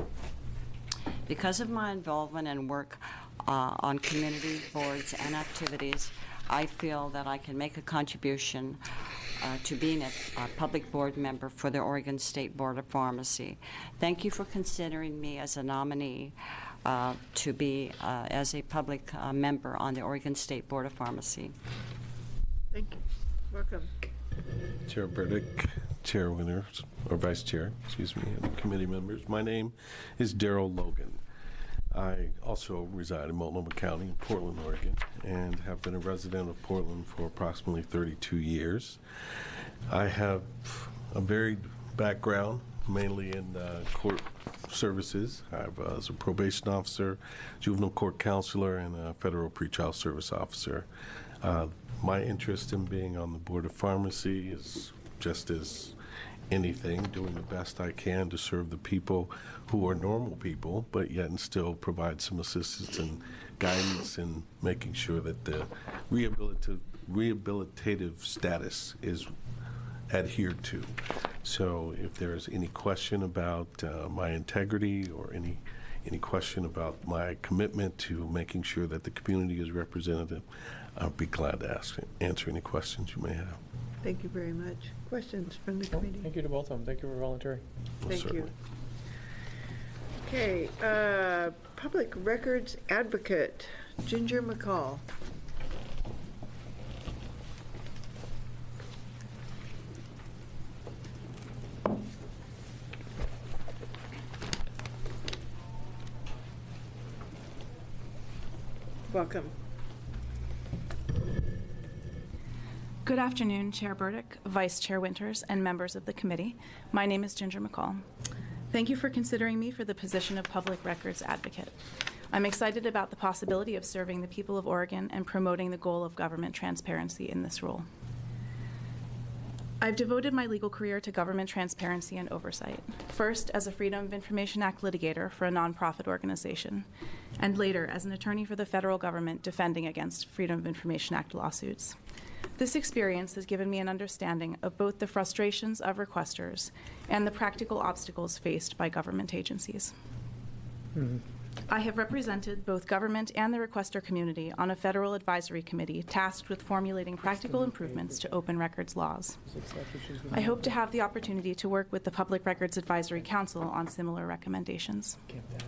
Because of my involvement and work uh, on community boards and activities, I feel that I can make a contribution uh, to being a, a public board member for the Oregon State Board of Pharmacy. Thank you for considering me as a nominee uh, to be uh, as a public uh, member on the Oregon State Board of Pharmacy. Thank you. Welcome. Chair Burdick, Chair Winters, or Vice Chair, excuse me, and committee members. My name is Daryl Logan. I also reside in Multnomah County, Portland, Oregon, and have been a resident of Portland for approximately thirty-two years. I have a varied background, mainly in uh, court services. I was a probation officer, juvenile court counselor, and a federal pretrial service officer. Uh, my interest in being on the Board of Pharmacy is just as anything, doing the best I can to serve the people who are normal people, but yet and still provide some assistance and guidance in making sure that the rehabilitative, rehabilitative status is adhered to. So if there's any question about uh, my integrity or any any question about my commitment to making sure that the community is represented, I'll be glad to ask, answer any questions you may have. Thank you very much. Questions from the committee? Thank you to both of them. Thank you for volunteering. Thank Certainly. you. Okay, uh, Public Records Advocate, Ginger McCall. Welcome. Good afternoon, Chair Burdick, Vice Chair Winters, and members of the committee. My name is Ginger McCall. Thank you for considering me for the position of Public Records Advocate. I'm excited about the possibility of serving the people of Oregon and promoting the goal of government transparency in this role. I've devoted my legal career to government transparency and oversight, first as a Freedom of Information Act litigator for a nonprofit organization, and later as an attorney for the federal government defending against Freedom of Information Act lawsuits. This experience has given me an understanding of both the frustrations of requesters and the practical obstacles faced by government agencies. Mm-hmm. I have represented both government and the requester community on a federal advisory committee tasked with formulating practical improvements to open records laws. I hope to have the opportunity to work with the Public Records Advisory Council on similar recommendations.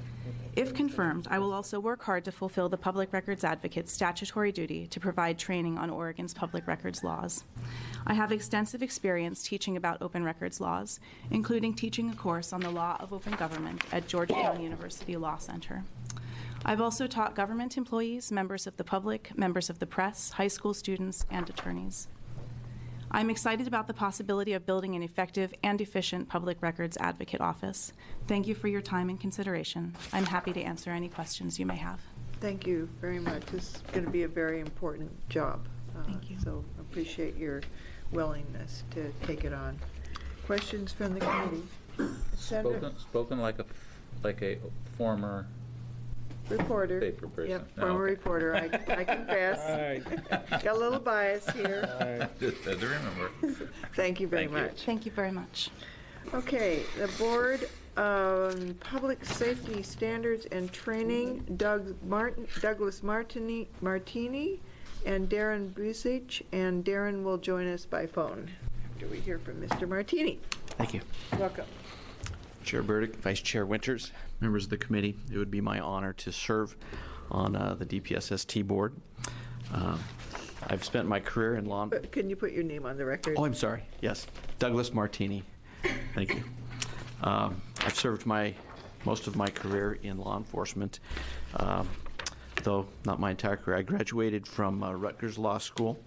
If confirmed, I will also work hard to fulfill the Public Records Advocate's statutory duty to provide training on Oregon's public records laws. I have extensive experience teaching about open records laws, including teaching a course on the law of open government at Georgetown University Law Center. I've also taught government employees, members of the public, members of the press, high school students, and attorneys. I'm excited about the possibility of building an effective and efficient public records advocate office. Thank you for your time and consideration. I'm happy to answer any questions you may have. Thank you very much. This is going to be a very important job. Uh, Thank you. So appreciate your willingness to take it on. Questions from the committee? Senator? Spoken, spoken like a, like a former Reporter. paper person. Yep, No, former okay. reporter. I, I confess. All right. Got a little bias here. All right. Just had to remember. Thank you very Thank you. much. Thank you very much. Okay, the Board of Public Safety Standards and Training, Doug Martin, Douglas Martini, Martini and Darren Busich, and Darren will join us by phone after we hear from Mister Martini. Thank you. Welcome. Chair Burdick, Vice Chair Winters, members of the committee, it would be my honor to serve on uh, the D P S S T board. Uh, I've spent my career in law. Uh, Can you put your name on the record? Oh, I'm sorry. Yes, Douglas Martini. Thank you. Um, I've served my most of my career in law enforcement, um, though not my entire career. I graduated from uh, Rutgers Law School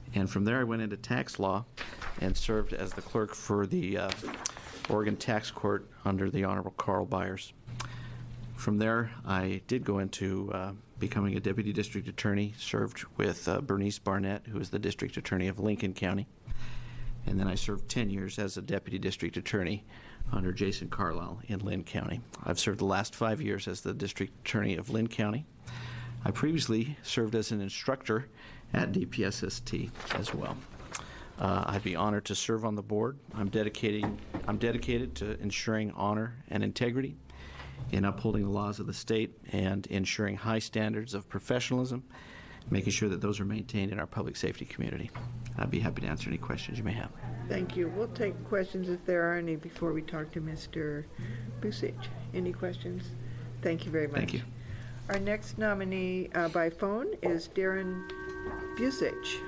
And from there, I went into tax law and served as the clerk for the uh, Oregon Tax Court under the Honorable Carl Byers. From there, I did go into uh, becoming a deputy district attorney, served with uh, Bernice Barnett, who is the district attorney of Lincoln County. And then I served ten years as a deputy district attorney under Jason Carlisle in Lynn County. I've served the last five years as the district attorney of Lynn County. I previously served as an instructor at D P S S T as well. Uh, I'd be honored to serve on the board. I'm dedicating, I'm dedicated to ensuring honor and integrity in upholding the laws of the state and ensuring high standards of professionalism, making sure that those are maintained in our public safety community. I'd be happy to answer any questions you may have. Thank you. We'll take questions if there are any before we talk to Mister Busich. Any questions? Thank you very much. Thank you. Our next nominee uh, by phone is Darren Busich.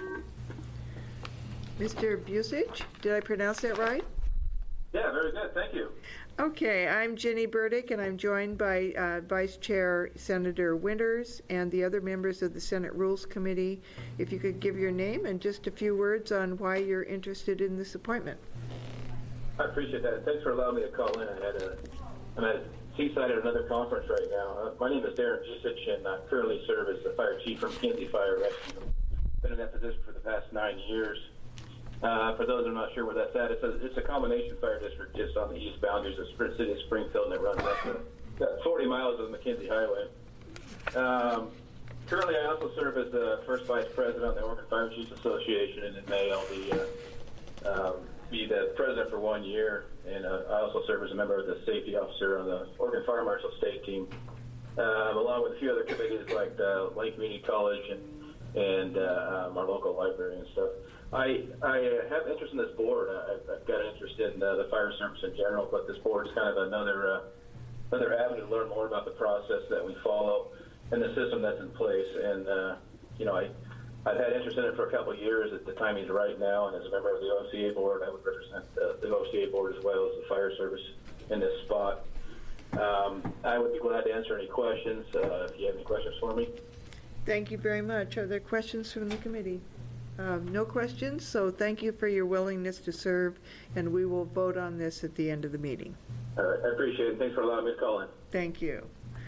Mister Busich, did I pronounce that right? Yeah, very good. Thank you. Okay, I'm Jenny Burdick, and I'm joined by uh, Vice Chair Senator Winters and the other members of the Senate Rules Committee. If you could give your name and just a few words on why you're interested in this appointment. I appreciate that. Thanks for allowing me to call in. I had a, I'm at Seaside at another conference right now. Uh, my name is Darren Busich, and I currently serve as the Fire Chief from Kinsey Fire Rescue. Been in that position for the past nine years. Uh, for those who are not sure where that's at, it's a, it's a combination fire district just on the east boundaries of Sprint City of Springfield, and it runs up to about forty miles of the McKenzie Highway. Um, currently, I also serve as the first vice president of the Oregon Fire Chiefs Association, and in May I'll be, uh, um, be the president for one year, and uh, I also serve as a member of the safety officer on the Oregon Fire Marshal State team, um, along with a few other committees like the Lane Community College and, and uh, um, our local library and stuff. I, I have interest in this board. I've, I've got an interest in uh, the fire service in general, but this board is kind of another uh, another avenue to learn more about the process that we follow and the system that's in place. And uh, you know, I I've had interest in it for a couple of years. At the timing's right now, and as a member of the O C A board, I would represent uh, the O C A board as well as the fire service in this spot. Um, I would be glad to answer any questions uh, if you have any questions for me. Thank you very much. Are there questions from the committee? Um, no questions, so thank you for your willingness to serve, and we will vote on this at the end of the meeting. All right, I appreciate it. Thanks for allowing me to call in. Thank you.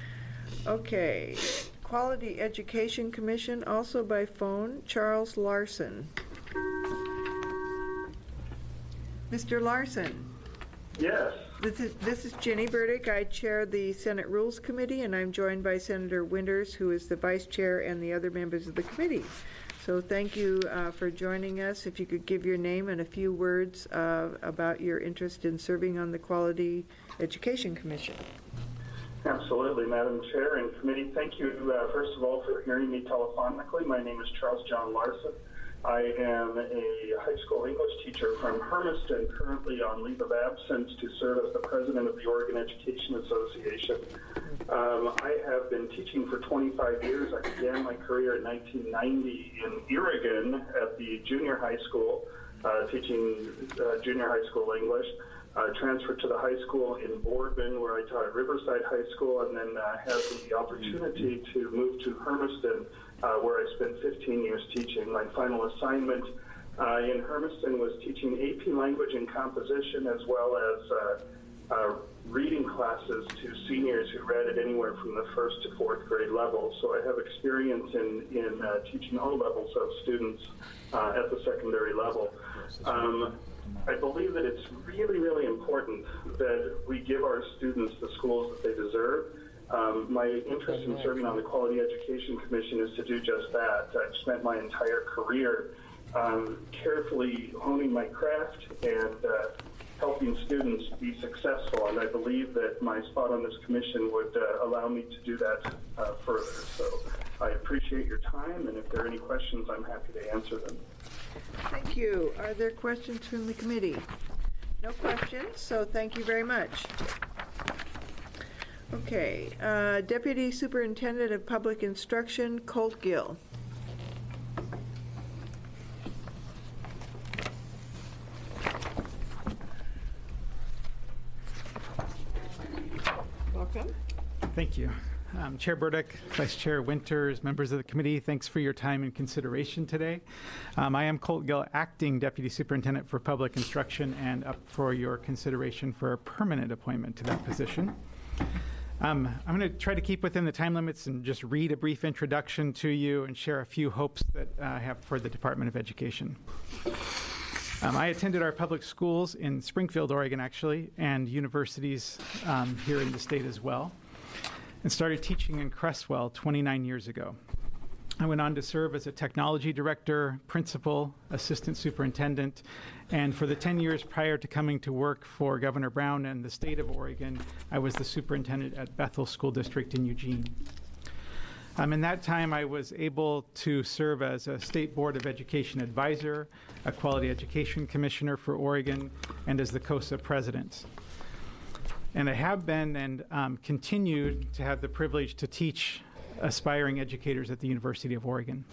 Okay, Quality Education Commission, also by phone, Charles Larson. Mister Larson. Yes. This is, this is Jenny Burdick. I chair the Senate Rules Committee, and I'm joined by Senator Winters, who is the vice chair, and the other members of the committee. So thank you uh, for joining us. If you could give your name and a few words uh, about your interest in serving on the Quality Education Commission. Absolutely, Madam Chair and Committee. Thank you, uh, first of all, for hearing me telephonically. My name is Charles John Larson. I am a high school English teacher from Hermiston, currently on leave of absence to serve as the president of the Oregon Education Association. Um, I have been teaching for twenty-five years. I began my career in nineteen ninety in Oregon at the junior high school, uh, teaching uh, junior high school English. Uh, transferred to the high school in Boardman, where I taught at Riverside High School, and then uh, had the opportunity to move to Hermiston, uh, where I spent fifteen years teaching. My final assignment uh, in Hermiston was teaching A P Language and Composition, as well as uh, uh, reading classes to seniors who read at anywhere from the first to fourth grade level. So I have experience in, in uh, teaching all levels of students uh, at the secondary level. Um, I believe that it's really, really important that we give our students the schools that they deserve. Um, my interest in serving on the Quality Education Commission is to do just that. I've spent my entire career um, carefully honing my craft and uh, helping students be successful, and I believe that my spot on this commission would uh, allow me to do that uh, further. So I appreciate your time, and if there are any questions, I'm happy to answer them. Thank you. Are there questions from the committee? No questions, so thank you very much. Okay, uh, Deputy Superintendent of Public Instruction, Colt Gill. Welcome. Thank you. Um, Chair Burdick, Vice Chair Winters, members of the committee, thanks for your time and consideration today. Um, I am Colt Gill, Acting Deputy Superintendent for Public Instruction, and up for your consideration for a permanent appointment to that position. Um, I'm going to try to keep within the time limits and just read a brief introduction to you and share a few hopes that uh, I have for the Department of Education. Um, I attended our public schools in Springfield, Oregon, actually, and universities um, here in the state as well, and started teaching in Crestwell twenty-nine years ago. I went on to serve as a technology director, principal, assistant superintendent, and for the ten years prior to coming to work for Governor Brown and the state of Oregon, I was the superintendent at Bethel School District in Eugene. Um, in that time, I was able to serve as a State Board of Education advisor, a Quality Education Commissioner for Oregon, and as the COSA president. And I have been and um, continued to have the privilege to teach aspiring educators at the University of Oregon.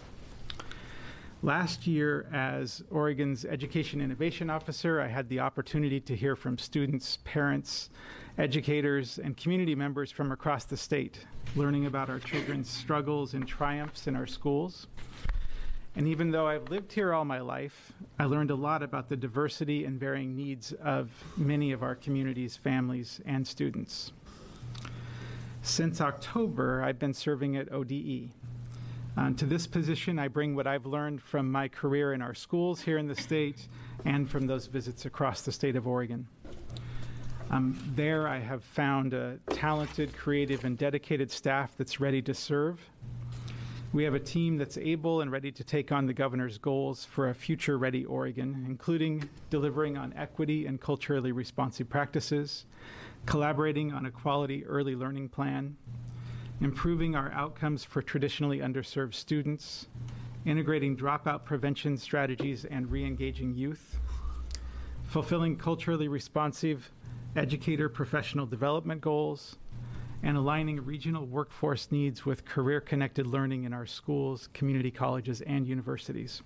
Last year, as Oregon's Education Innovation Officer, I had the opportunity to hear from students, parents, educators, and community members from across the state, learning about our children's struggles and triumphs in our schools. And even though I've lived here all my life, I learned a lot about the diversity and varying needs of many of our community's families and students. Since October, I've been serving at O D E. Um, to this position, I bring what I've learned from my career in our schools here in the state and from those visits across the state of Oregon. Um, there, I have found a talented, creative, and dedicated staff that's ready to serve. We have a team that's able and ready to take on the governor's goals for a future-ready Oregon, including delivering on equity and culturally responsive practices, collaborating on a quality early learning plan, improving our outcomes for traditionally underserved students, integrating dropout prevention strategies and re-engaging youth, fulfilling culturally responsive educator professional development goals, and aligning regional workforce needs with career-connected learning in our schools, community colleges, and universities.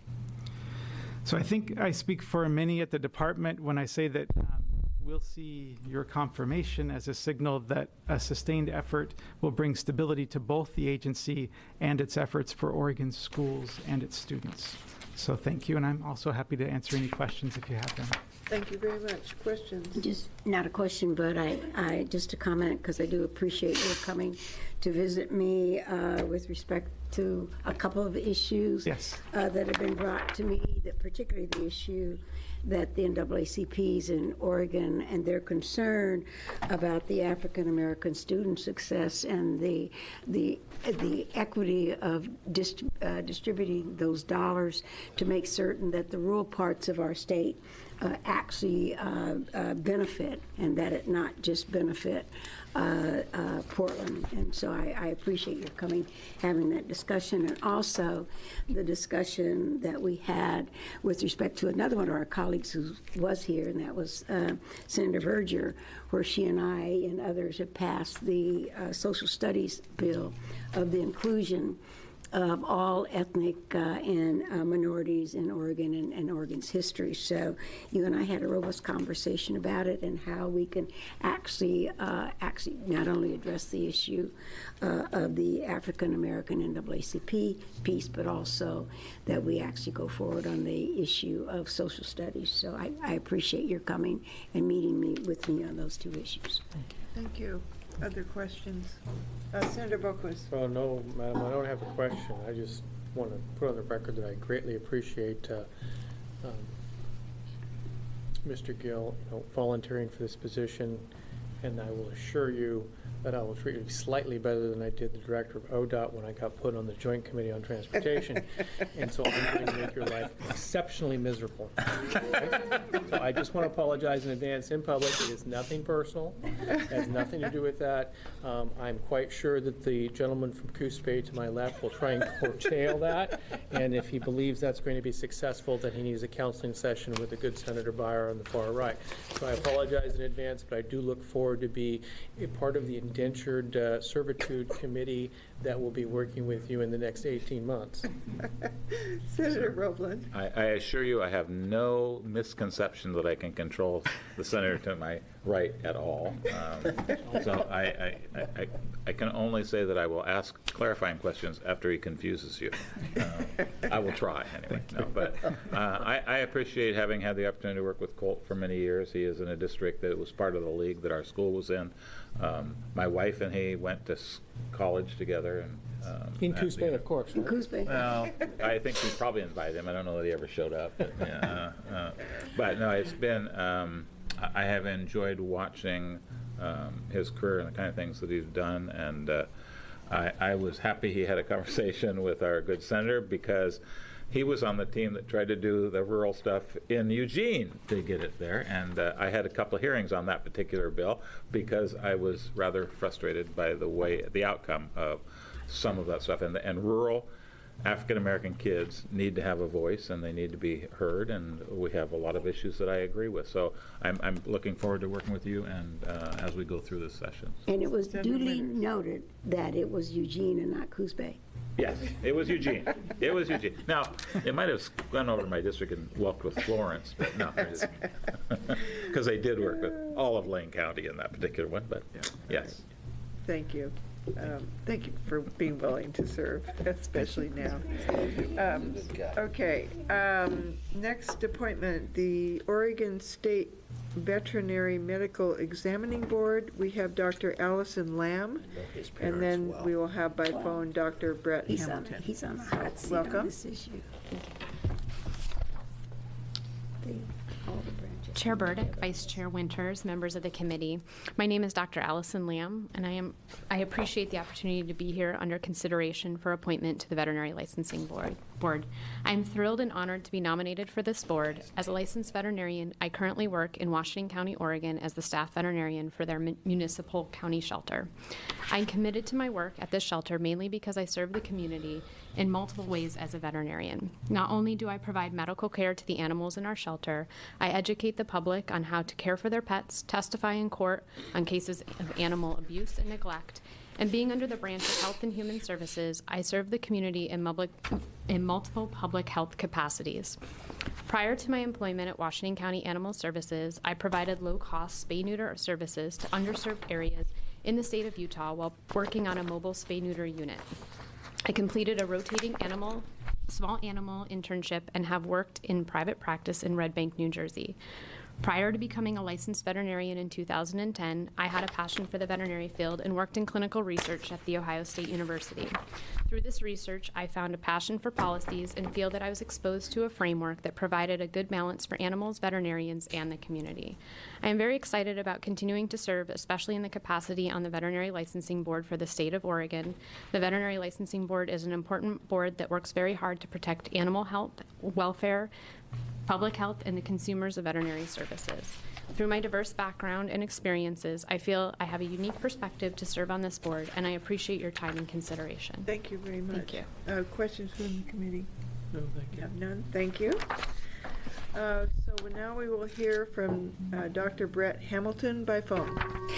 So I think I speak for many at the department when I say that um, we'll see your confirmation as a signal that a sustained effort will bring stability to both the agency and its efforts for Oregon's schools and its students. So thank you, and I'm also happy to answer any questions if you have them. Thank you very much. Questions? Just not a question, but I, I just a comment, because I do appreciate your coming to visit me uh, with respect to a couple of issues yes. uh, that have been brought to me, that particularly the issue that the N double A C Ps in Oregon and their concern about the African American student success and the the the equity of dist uh, distributing those dollars to make certain that the rural parts of our state uh, actually uh, uh, benefit, and that it not just benefit uh, uh, Portland. And so I, I appreciate your coming, having that discussion, and also the discussion that we had with respect to another one of our colleagues who was here, and that was uh, Senator Verger, where she and I and others have passed the uh, social studies bill of the inclusion of all ethnic uh, and uh, minorities in Oregon and, and Oregon's history. So you and I had a robust conversation about it and how we can actually uh, actually not only address the issue uh, of the African American N double A C P piece, but also that we actually go forward on the issue of social studies. So I, I appreciate your coming and meeting me with me on those two issues. Thank you. Thank you. Other questions? Uh, Senator Boquist. Well, no, Madam, I don't have a question. I just want to put on the record that I greatly appreciate uh, um, Mister Gill, you know, volunteering for this position, and I will assure you that I will treat you slightly better than I did the director of O D O T when I got put on the Joint Committee on Transportation. And so I'm going to make your life exceptionally miserable. Okay? So I just want to apologize in advance in public. It is nothing personal. It has nothing to do with that. Um, I'm quite sure that the gentleman from Coos Bay to my left will try and curtail that. And if he believes that's going to be successful, then he needs a counseling session with the good Senator Byer on the far right. So I apologize in advance, but I do look forward forward to be a part of the indentured uh, servitude committee that will be working with you in the next eighteen months. Senator Roebland. I, I assure you I have no misconception that I can control the senator to my right at all. Um, so I, I, I, I can only say that I will ask clarifying questions after he confuses you. Uh, I will try anyway. No, but uh, I, I appreciate having had the opportunity to work with Colt for many years. He is in a district that was part of the league that our school was in. Um, my wife and he went to college together. And, um, in Coos Bay, of course. In Coos Bay. Well, I think we probably invited him. I don't know that he ever showed up. But, yeah, uh, uh, but no, it's been, um, I have enjoyed watching um, his career and the kind of things that he's done. And uh, I, I was happy he had a conversation with our good senator, because he was on the team that tried to do the rural stuff in Eugene to get it there. And uh, I had a couple of hearings on that particular bill because I was rather frustrated by the way, the outcome of some of that stuff. And, and rural African-American kids need to have a voice, and they need to be heard, and we have a lot of issues that I agree with. So I'm, I'm looking forward to working with you and uh, as we go through this session. And it was duly noted that it was Eugene and not Coos Bay. Yes, it was Eugene. It was Eugene. Now, it might have gone over to my district and walked with Florence, but no, because they did work with all of Lane County in that particular one, but yes. Thank you. Um, thank you for being willing to serve, especially now. Um, okay, um, next appointment, the Oregon State Veterinary Medical Examining Board. We have Doctor Allison Lamb, and then well. we will have by phone Doctor Brett he's Hamilton. On, he's on the hot seat Welcome. on this issue. The, all the branches. Chair Burdick, Vice Chair Winters, members of the committee. My name is Doctor Allison Lamb, and I am I appreciate the opportunity to be here under consideration for appointment to the Veterinary Licensing Board. Board. I'm thrilled and honored to be nominated for this board. As a licensed veterinarian, I currently work in Washington County, Oregon as the staff veterinarian for their municipal county shelter. I'm committed to my work at this shelter mainly because I serve the community in multiple ways as a veterinarian. Not only do I provide medical care to the animals in our shelter, I educate the public on how to care for their pets, testify in court on cases of animal abuse and neglect, and being under the branch of Health and Human Services, I serve the community in, public, in multiple public health capacities. Prior to my employment at Washington County Animal Services, I provided low-cost spay-neuter services to underserved areas in the state of Utah while working on a mobile spay-neuter unit. I completed a rotating animal, small animal internship and have worked in private practice in Red Bank, New Jersey. Prior to becoming a licensed veterinarian in two thousand ten, I had a passion for the veterinary field and worked in clinical research at The Ohio State University. Through this research, I found a passion for policies and feel that I was exposed to a framework that provided a good balance for animals, veterinarians, and the community. I am very excited about continuing to serve, especially in the capacity on the Veterinary Licensing Board for the state of Oregon. The Veterinary Licensing Board is an important board that works very hard to protect animal health, welfare, public health, and the consumers of veterinary services. Through my diverse background and experiences, I feel I have a unique perspective to serve on this board, and I appreciate your time and consideration. Thank you very much. Thank you. Uh, questions from the committee? No, thank you. Have none. Thank you. Uh, so now we will hear from uh, Doctor Brett Hamilton by phone.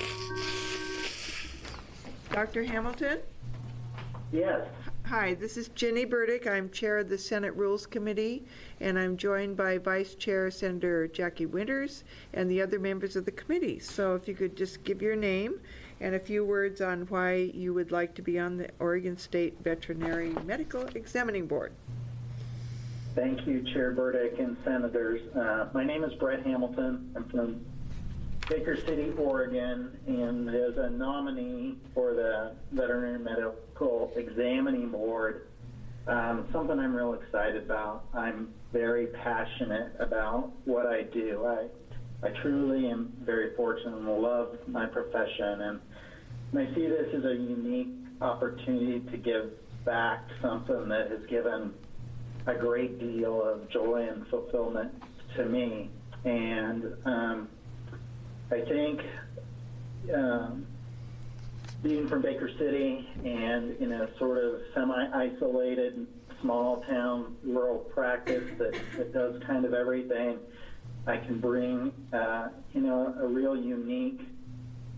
Doctor Hamilton? Yes. Hi, this is Jenny Burdick. I'm chair of the Senate Rules Committee, and I'm joined by Vice Chair Senator Jackie Winters and the other members of the committee. So if you could just give your name and a few words on why you would like to be on the Oregon State Veterinary Medical Examining Board. Thank you, Chair Burdick and Senators. Uh, my name is Brett Hamilton. I'm from Baker City, Oregon, and as a nominee for the Veterinary Medical Examining Board, um, something I'm real excited about. I'm very passionate about what I do. I, I truly am very fortunate and love my profession, and, and I see this as a unique opportunity to give back something that has given a great deal of joy and fulfillment to me. And um, I think um, being from Baker City and in a sort of semi-isolated small town rural practice that, that does kind of everything, I can bring uh, you know a real unique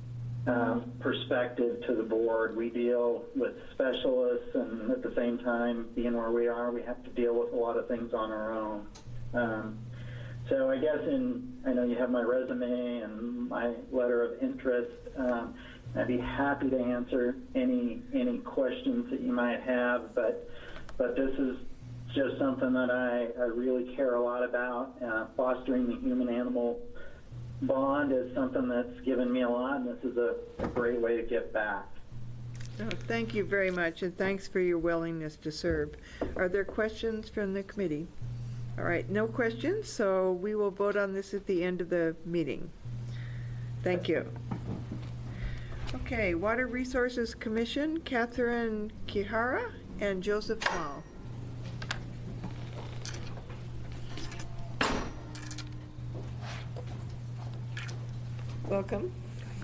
um, perspective to the board. We deal with specialists, and at the same time, being where we are, we have to deal with a lot of things on our own. Um, so I guess in, I know you have my resume and my letter of interest. Um, I'd be happy to answer any any questions that you might have, but but this is just something that I, I really care a lot about. Uh, fostering the human-animal bond is something that's given me a lot, and this is a, a great way to give back. Oh, thank you very much, and thanks for your willingness to serve. Are there questions from the committee? All right, no questions, so we will vote on this at the end of the meeting. Thank you. Okay, Water Resources Commission, Catherine Kihara and Joseph Mall. Welcome.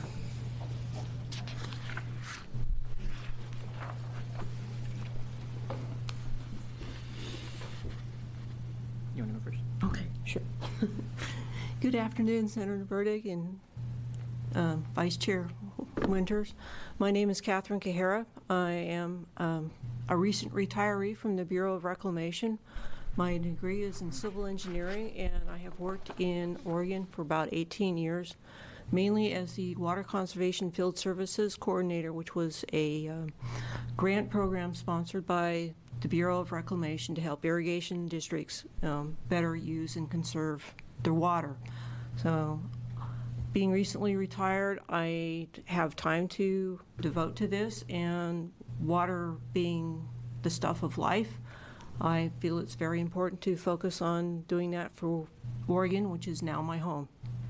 You want to go first? Okay, sure. Good afternoon, Senator Burdick and um, Vice Chair Winters. My name is Catherine Kihara. I am um, a recent retiree from the Bureau of Reclamation. My degree is in civil engineering, and I have worked in Oregon for about eighteen years, mainly as the Water Conservation Field Services Coordinator, which was a uh, grant program sponsored by the Bureau of Reclamation to help irrigation districts um, better use and conserve their water. So, being recently retired, I have time to devote to this, and water being the stuff of life, I feel it's very important to focus on doing that for Oregon, which is now my home.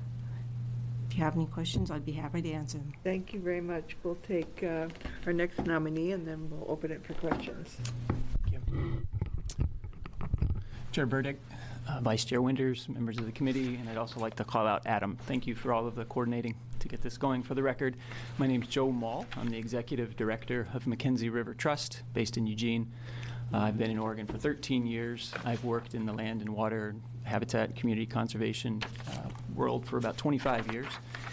If you have any questions, I'd be happy to answer them. Thank you very much. We'll take uh, our next nominee, and then we'll open it for questions. Thank you. Chair Burdick, uh, Vice Chair Winters, members of the committee, and I'd also like to call out Adam. Thank you for all of the coordinating to get this going. For the record, my name is Joe Mall. I'm the Executive Director of Mackenzie River Trust, based in Eugene. Uh, I've been in Oregon for thirteen years. I've worked in the land and water, habitat, community conservation uh, world for about twenty-five years.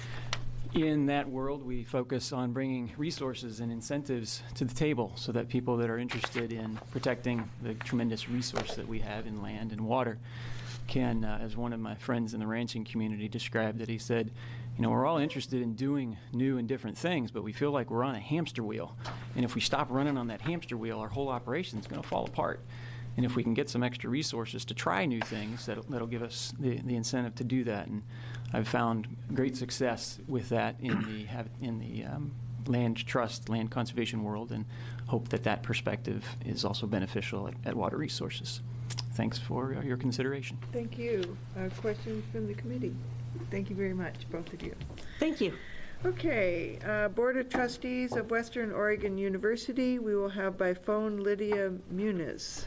In that world, we focus on bringing resources and incentives to the table so that people that are interested in protecting the tremendous resource that we have in land and water can, uh, as one of my friends in the ranching community described it, he said, you know, we're all interested in doing new and different things, but we feel like we're on a hamster wheel. And if we stop running on that hamster wheel, our whole operation is going to fall apart. And if we can get some extra resources to try new things, that'll, that'll give us the, the incentive to do that. And I've found great success with that in the, in the um, land trust, land conservation world, and hope that that perspective is also beneficial at, at Water Resources. Thanks for uh, your consideration. Thank you. Uh, questions from the committee? Thank you very much, both of you. Thank you. Okay, uh, Board of Trustees of Western Oregon University. We will have by phone Lydia Muniz.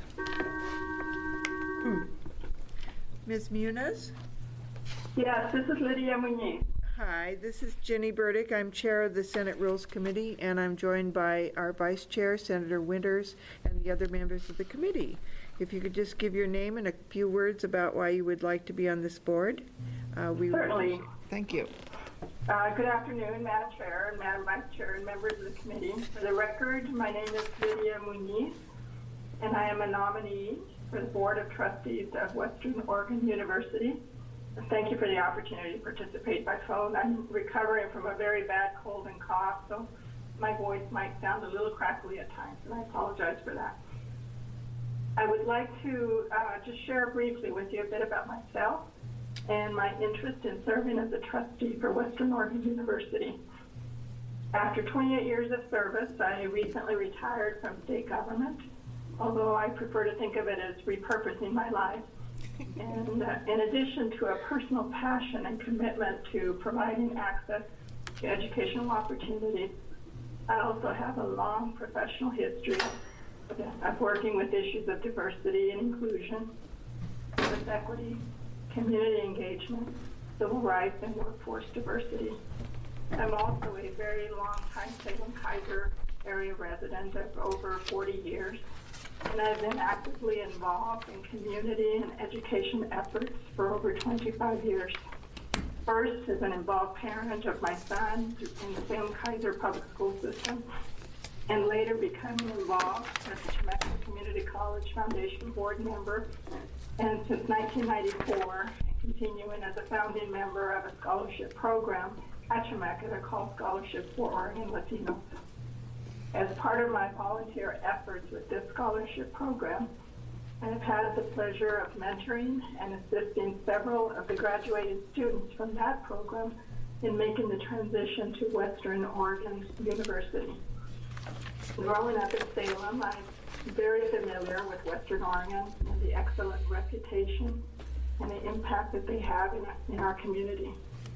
Hmm. Miz Muniz? Yes, this is Lydia Muniz. Hi, this is Jenny Burdick. I'm chair of the Senate Rules Committee, and I'm joined by our vice chair, Senator Winters, and the other members of the committee. If you could just give your name and a few words about why you would like to be on this board. Uh, we Certainly. Would, thank you. Uh, good afternoon, Madam Chair and Madam Vice Chair and members of the committee. For the record, my name is Lydia Muniz, and I am a nominee for the Board of Trustees of Western Oregon University. Thank you for the opportunity to participate by phone. I'm recovering from a very bad cold and cough, so my voice might sound a little crackly at times, and I apologize for that. I would like to uh, just share briefly with you a bit about myself and my interest in serving as a trustee for Western Oregon University. After twenty-eight years of service, I recently retired from state government, although I prefer to think of it as repurposing my life. And uh, in addition to a personal passion and commitment to providing access to educational opportunities, I also have a long professional history of, of working with issues of diversity and inclusion, service equity, community engagement, civil rights, and workforce diversity. I'm also a very long-time Salem-Keizer area resident of over forty years, and I've been actively involved in community and education efforts for over twenty-five years. First, as an involved parent of my son in the Salem Kaiser Public School System, and later becoming involved as the Temecula Community College Foundation board member, and since nineteen ninety-four, continuing as a founding member of a scholarship program at Temecula called Scholarship for Oregon Latinos. As part of my volunteer efforts with this scholarship program, I have had the pleasure of mentoring and assisting several of the graduating students from that program in making the transition to Western Oregon University. Growing up in Salem, I'm very familiar with Western Oregon and the excellent reputation and the impact that they have in, in our community.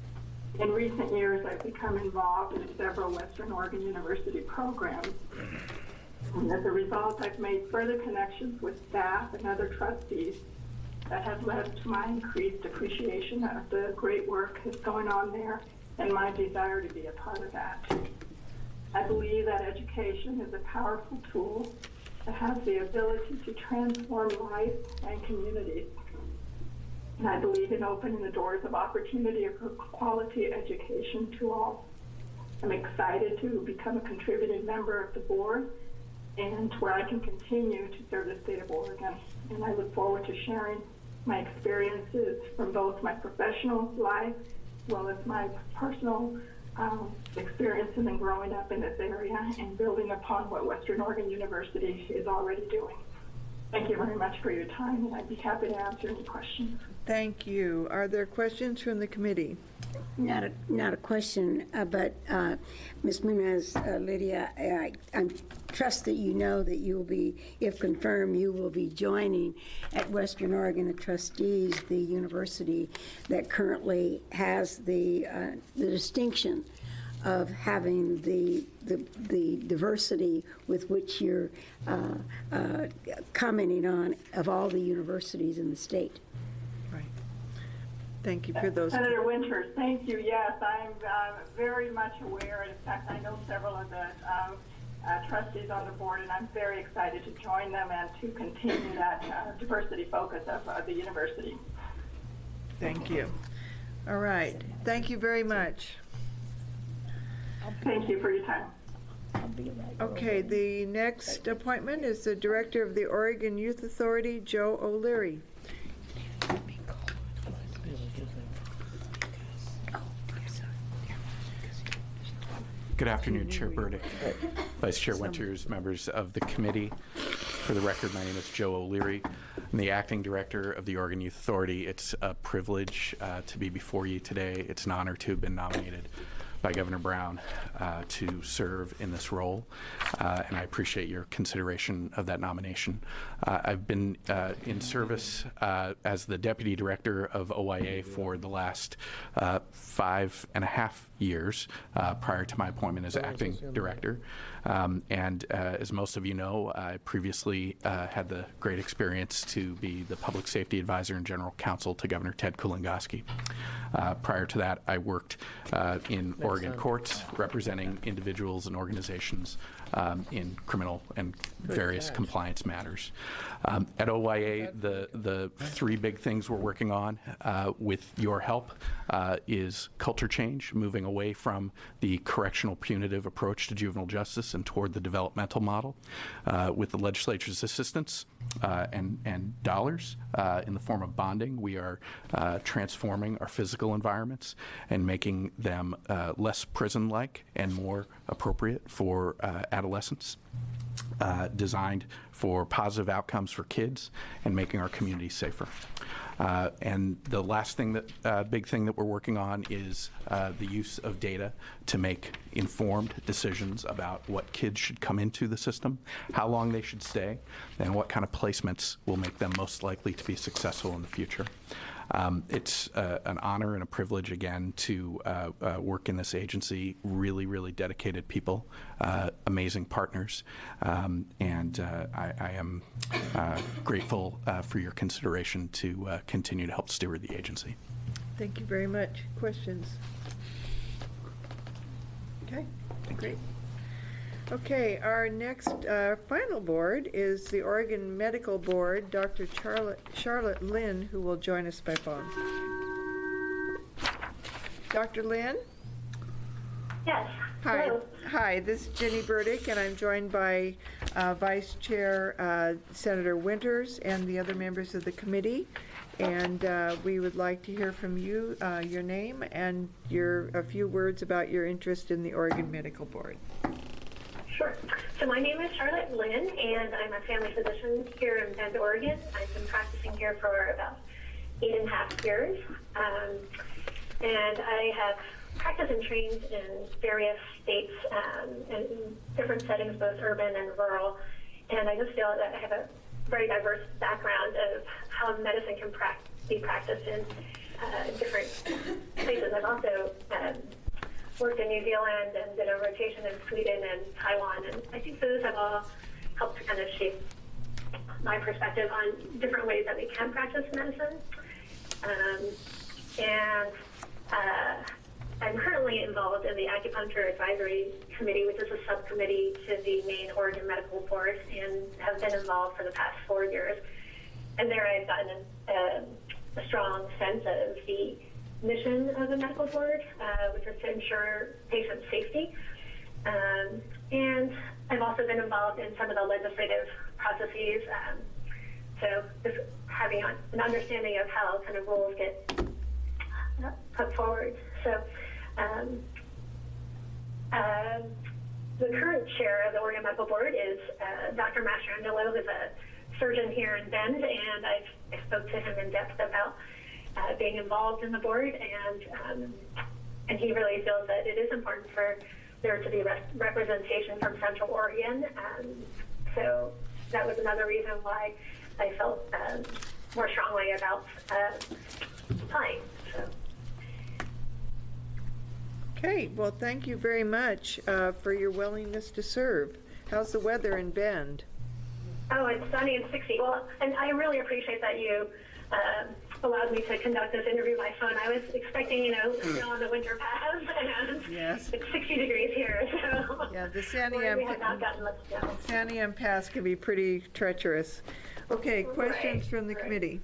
In recent years, I've become involved in several Western Oregon University programs. And as a result, I've made further connections with staff and other trustees that have led to my increased appreciation of the great work that's going on there and my desire to be a part of that. I believe that education is a powerful tool that has the ability to transform life and communities. And I believe in opening the doors of opportunity for quality education to all. I'm excited to become a contributing member of the board and where I can continue to serve the state of Oregon. And I look forward to sharing my experiences from both my professional life as well as my personal um, experiences in growing up in this area and building upon what Western Oregon University is already doing. Thank you very much for your time, and I'd be happy to answer any questions. Thank you. Are there questions from the committee? Not a, not a question, uh, but uh, Miz Munez, uh, Lydia, I, I trust that you know that you will be, if confirmed, you will be joining at Western Oregon the trustees, the university that currently has the uh, the distinction of having the the, the diversity with which you're uh, uh, commenting on of all the universities in the state. Thank you for those. Senator Winters, thank you. Yes, I'm uh, very much aware. In fact, I know several of the um, uh, trustees on the board, and I'm very excited to join them and to continue that uh, diversity focus of uh, the university. Thank you. All right. Thank you very much. Thank you for your time. Okay, the next appointment is the Director of the Oregon Youth Authority, Joe O'Leary. Good afternoon, Chair Burdick, Vice Chair Winters, members of the committee. For the record, my name is Joe O'Leary. I'm the acting director of the Oregon Youth Authority. It's a privilege uh, to be before you today. It's an honor to have been nominated by Governor Brown uh, to serve in this role, uh, and I appreciate your consideration of that nomination. Uh, I've been uh, in service uh, as the Deputy Director of O I A for the last uh, five and a half years uh, prior to my appointment as acting director. Um, and uh, as most of you know, I previously uh, had the great experience to be the Public Safety Advisor and General Counsel to Governor Ted Kulongoski. Uh, prior to that, I worked uh, in Oregon courts representing individuals and organizations um, in criminal and various compliance matters. Um, at O I A, the, the three big things we're working on uh, with your help uh, is culture change, moving away from the correctional punitive approach to juvenile justice and toward the developmental model. Uh, with the legislature's assistance uh, and, and dollars uh, in the form of bonding, we are uh, transforming our physical environments and making them uh, less prison-like and more appropriate for uh, adolescents. Uh, designed for positive outcomes for kids and making our communities safer. Uh, and the last thing that, uh, big thing that we're working on is uh, the use of data to make informed decisions about what kids should come into the system, how long they should stay, and what kind of placements will make them most likely to be successful in the future. Um, it's uh, an honor and a privilege, again, to uh, uh, work in this agency. Really, really dedicated people, uh, amazing partners, um, and uh, I, I am uh, grateful uh, for your consideration to uh, continue to help steward the agency. Thank you very much. Questions? Okay, great. Okay, our next uh, final board is the Oregon Medical Board, Doctor Charlotte, Charlotte Lynn, who will join us by phone. Doctor Lynn? Yes. Hi. Hello. Hi, this is Jenny Burdick, and I'm joined by uh, Vice Chair uh, Senator Winters and the other members of the committee. And uh, we would like to hear from you, uh, your name and your a few words about your interest in the Oregon Medical Board. Sure. So my name is Charlotte Lynn, and I'm a family physician here in Bend, Oregon. I've been practicing here for about eight and a half years. Um, and I have practiced and trained in various states um, and in different settings, both urban and rural. And I just feel that I have a very diverse background of how medicine can pra- be practiced in uh, different places. I've also um, worked in New Zealand and did a rotation in Sweden and Taiwan, and I think those have all helped to kind of shape my perspective on different ways that we can practice medicine. Um, and uh, I'm currently involved in the Acupuncture Advisory Committee, which is a subcommittee to the main Oregon Medical Board, and have been involved for the past four years. And there I've gotten a, a strong sense of the mission of the medical board, uh, which is to ensure patient safety. Um, and I've also been involved in some of the legislative processes. Um, so just having an understanding of how kind of rules get put forward. So um, uh, the current chair of the Oregon Medical Board is uh, Doctor Mastrangelo, who's a surgeon here in Bend, and I've, I spoke to him in depth about uh, being involved in the board, and um, and he really feels that it is important for there to be re- representation from Central Oregon. Um, so that was another reason why I felt um, more strongly about uh, applying. So. Okay, well, thank you very much uh, for your willingness to serve. How's the weather in Bend? Oh, it's sunny and sixty. Well, and I really appreciate that you uh, allowed me to conduct this interview by phone. I was expecting, you know, snow on the winter pass, and yes. It's sixty degrees here. So yeah, the Sandy we have not gotten much snow. Sandy Am Pass can be pretty treacherous. Okay, questions right, from the right. committee?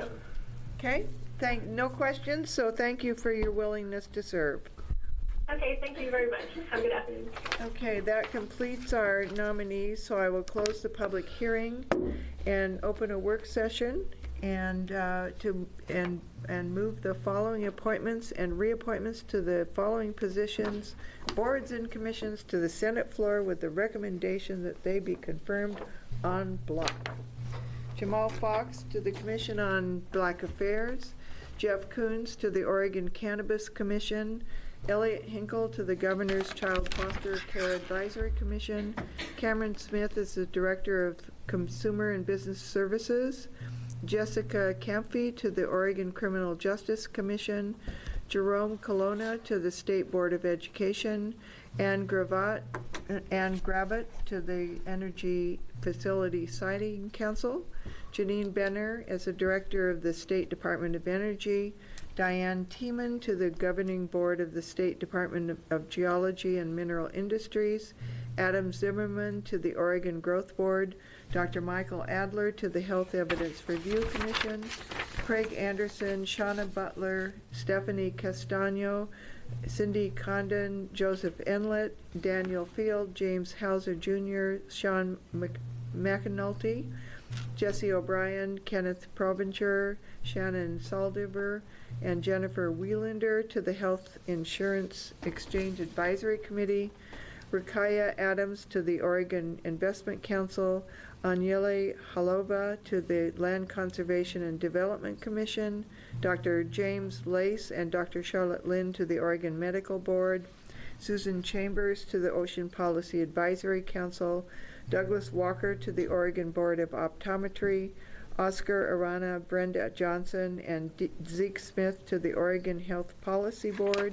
Okay, thank no questions. So thank you for your willingness to serve. Okay, thank you very much. Have a good afternoon. Okay, that completes our nominees, so I will close the public hearing and open a work session and uh, to and and move the following appointments and reappointments to the following positions, boards and commissions to the Senate floor with the recommendation that they be confirmed en bloc. Jamal Fox to the Commission on Black Affairs, Jeff Koons to the Oregon Cannabis Commission, Elliot Hinkle to the Governor's Child Foster Care Advisory Commission, Cameron Smith is the Director of Consumer and Business Services, Jessica Camphy to the Oregon Criminal Justice Commission, Jerome Colonna to the State Board of Education, Ann Gravatt, Ann Gravitt to the Energy Facility Siting Council, Janine Benner as the Director of the State Department of Energy, Diane Tiemann to the Governing Board of the State Department of Geology and Mineral Industries, Adam Zimmerman to the Oregon Growth Board, Doctor Michael Adler to the Health Evidence Review Commission, Craig Anderson, Shauna Butler, Stephanie Castano, Cindy Condon, Joseph Enlett, Daniel Field, James Hauser Junior, Sean Mc- McAnulty, Jesse O'Brien, Kenneth Provencher, Shannon Saldiver, and Jennifer Wielander to the Health Insurance Exchange Advisory Committee, Rakaya Adams to the Oregon Investment Council, Anyele Halova to the Land Conservation and Development Commission, Doctor James Lace and Doctor Charlotte Lynn to the Oregon Medical Board, Susan Chambers to the Ocean Policy Advisory Council, Douglas Walker to the Oregon Board of Optometry, Oscar Arana, Brenda Johnson, and D- Zeke Smith to the Oregon Health Policy Board,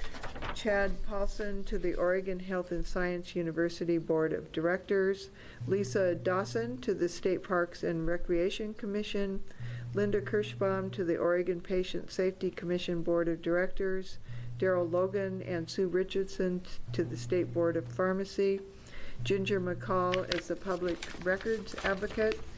Chad Paulson to the Oregon Health and Science University Board of Directors, Lisa Dawson to the State Parks and Recreation Commission, Linda Kirschbaum to the Oregon Patient Safety Commission Board of Directors, Daryl Logan and Sue Richardson t- to the State Board of Pharmacy, Ginger McCall as the Public Records Advocate,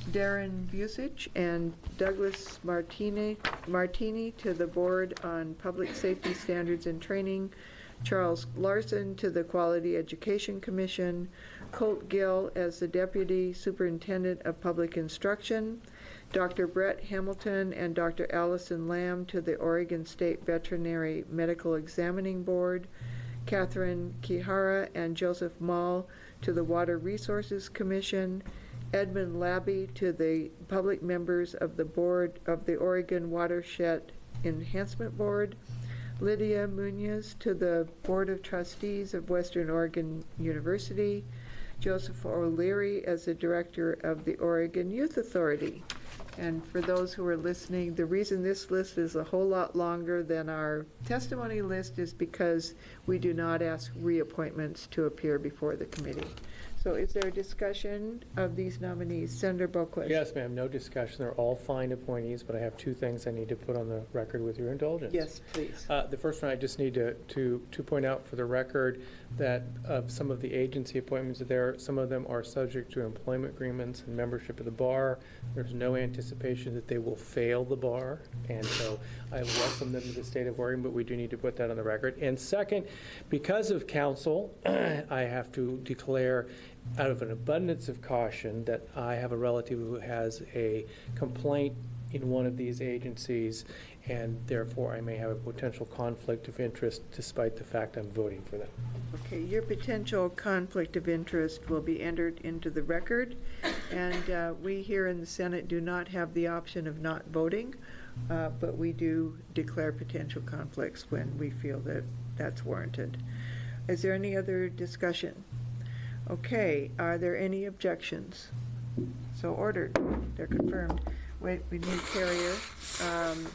Darren Vucic and Douglas Martini, Martini to the Board on Public Safety Standards and Training, Charles Larson to the Quality Education Commission, Colt Gill as the Deputy Superintendent of Public Instruction, Doctor Brett Hamilton and Doctor Allison Lamb to the Oregon State Veterinary Medical Examining Board, Catherine Kihara and Joseph Mall to the Water Resources Commission, Edmund Labby to the public members of the Board of the Oregon Watershed Enhancement Board, Lydia Munoz to the Board of Trustees of Western Oregon University, Joseph O'Leary as the Director of the Oregon Youth Authority. And for those who are listening, the reason this list is a whole lot longer than our testimony list is because we do not ask reappointments to appear before the committee. So is there a discussion of these nominees? Senator Boquist. Yes, ma'am, no discussion. They're all fine appointees, but I have two things I need to put on the record with your indulgence. Yes, please. Uh, the first one, I just need to, to, to point out for the record that of some of the agency appointments there, some of them are subject to employment agreements and membership of the bar. There's no anticipation that they will fail the bar, and so I welcome them to the state of Oregon, but we do need to put that on the record. And second, because of counsel, I have to declare out of an abundance of caution that I have a relative who has a complaint in one of these agencies, and therefore I may have a potential conflict of interest despite the fact I'm voting for them. Okay, your potential conflict of interest will be entered into the record, and uh, we here in the Senate do not have the option of not voting, uh, but we do declare potential conflicts when we feel that that's warranted. Is there any other discussion? Okay, are there any objections? So ordered. They're confirmed. Wait, we need Carrier. Um,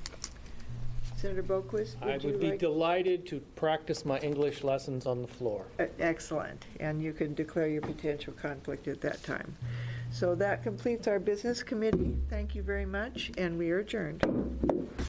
Senator Boquist, would I you would be like? delighted to practice my English lessons on the floor. Uh, Excellent. And you can declare your potential conflict at that time. So that completes our business committee. Thank you very much, and we are adjourned.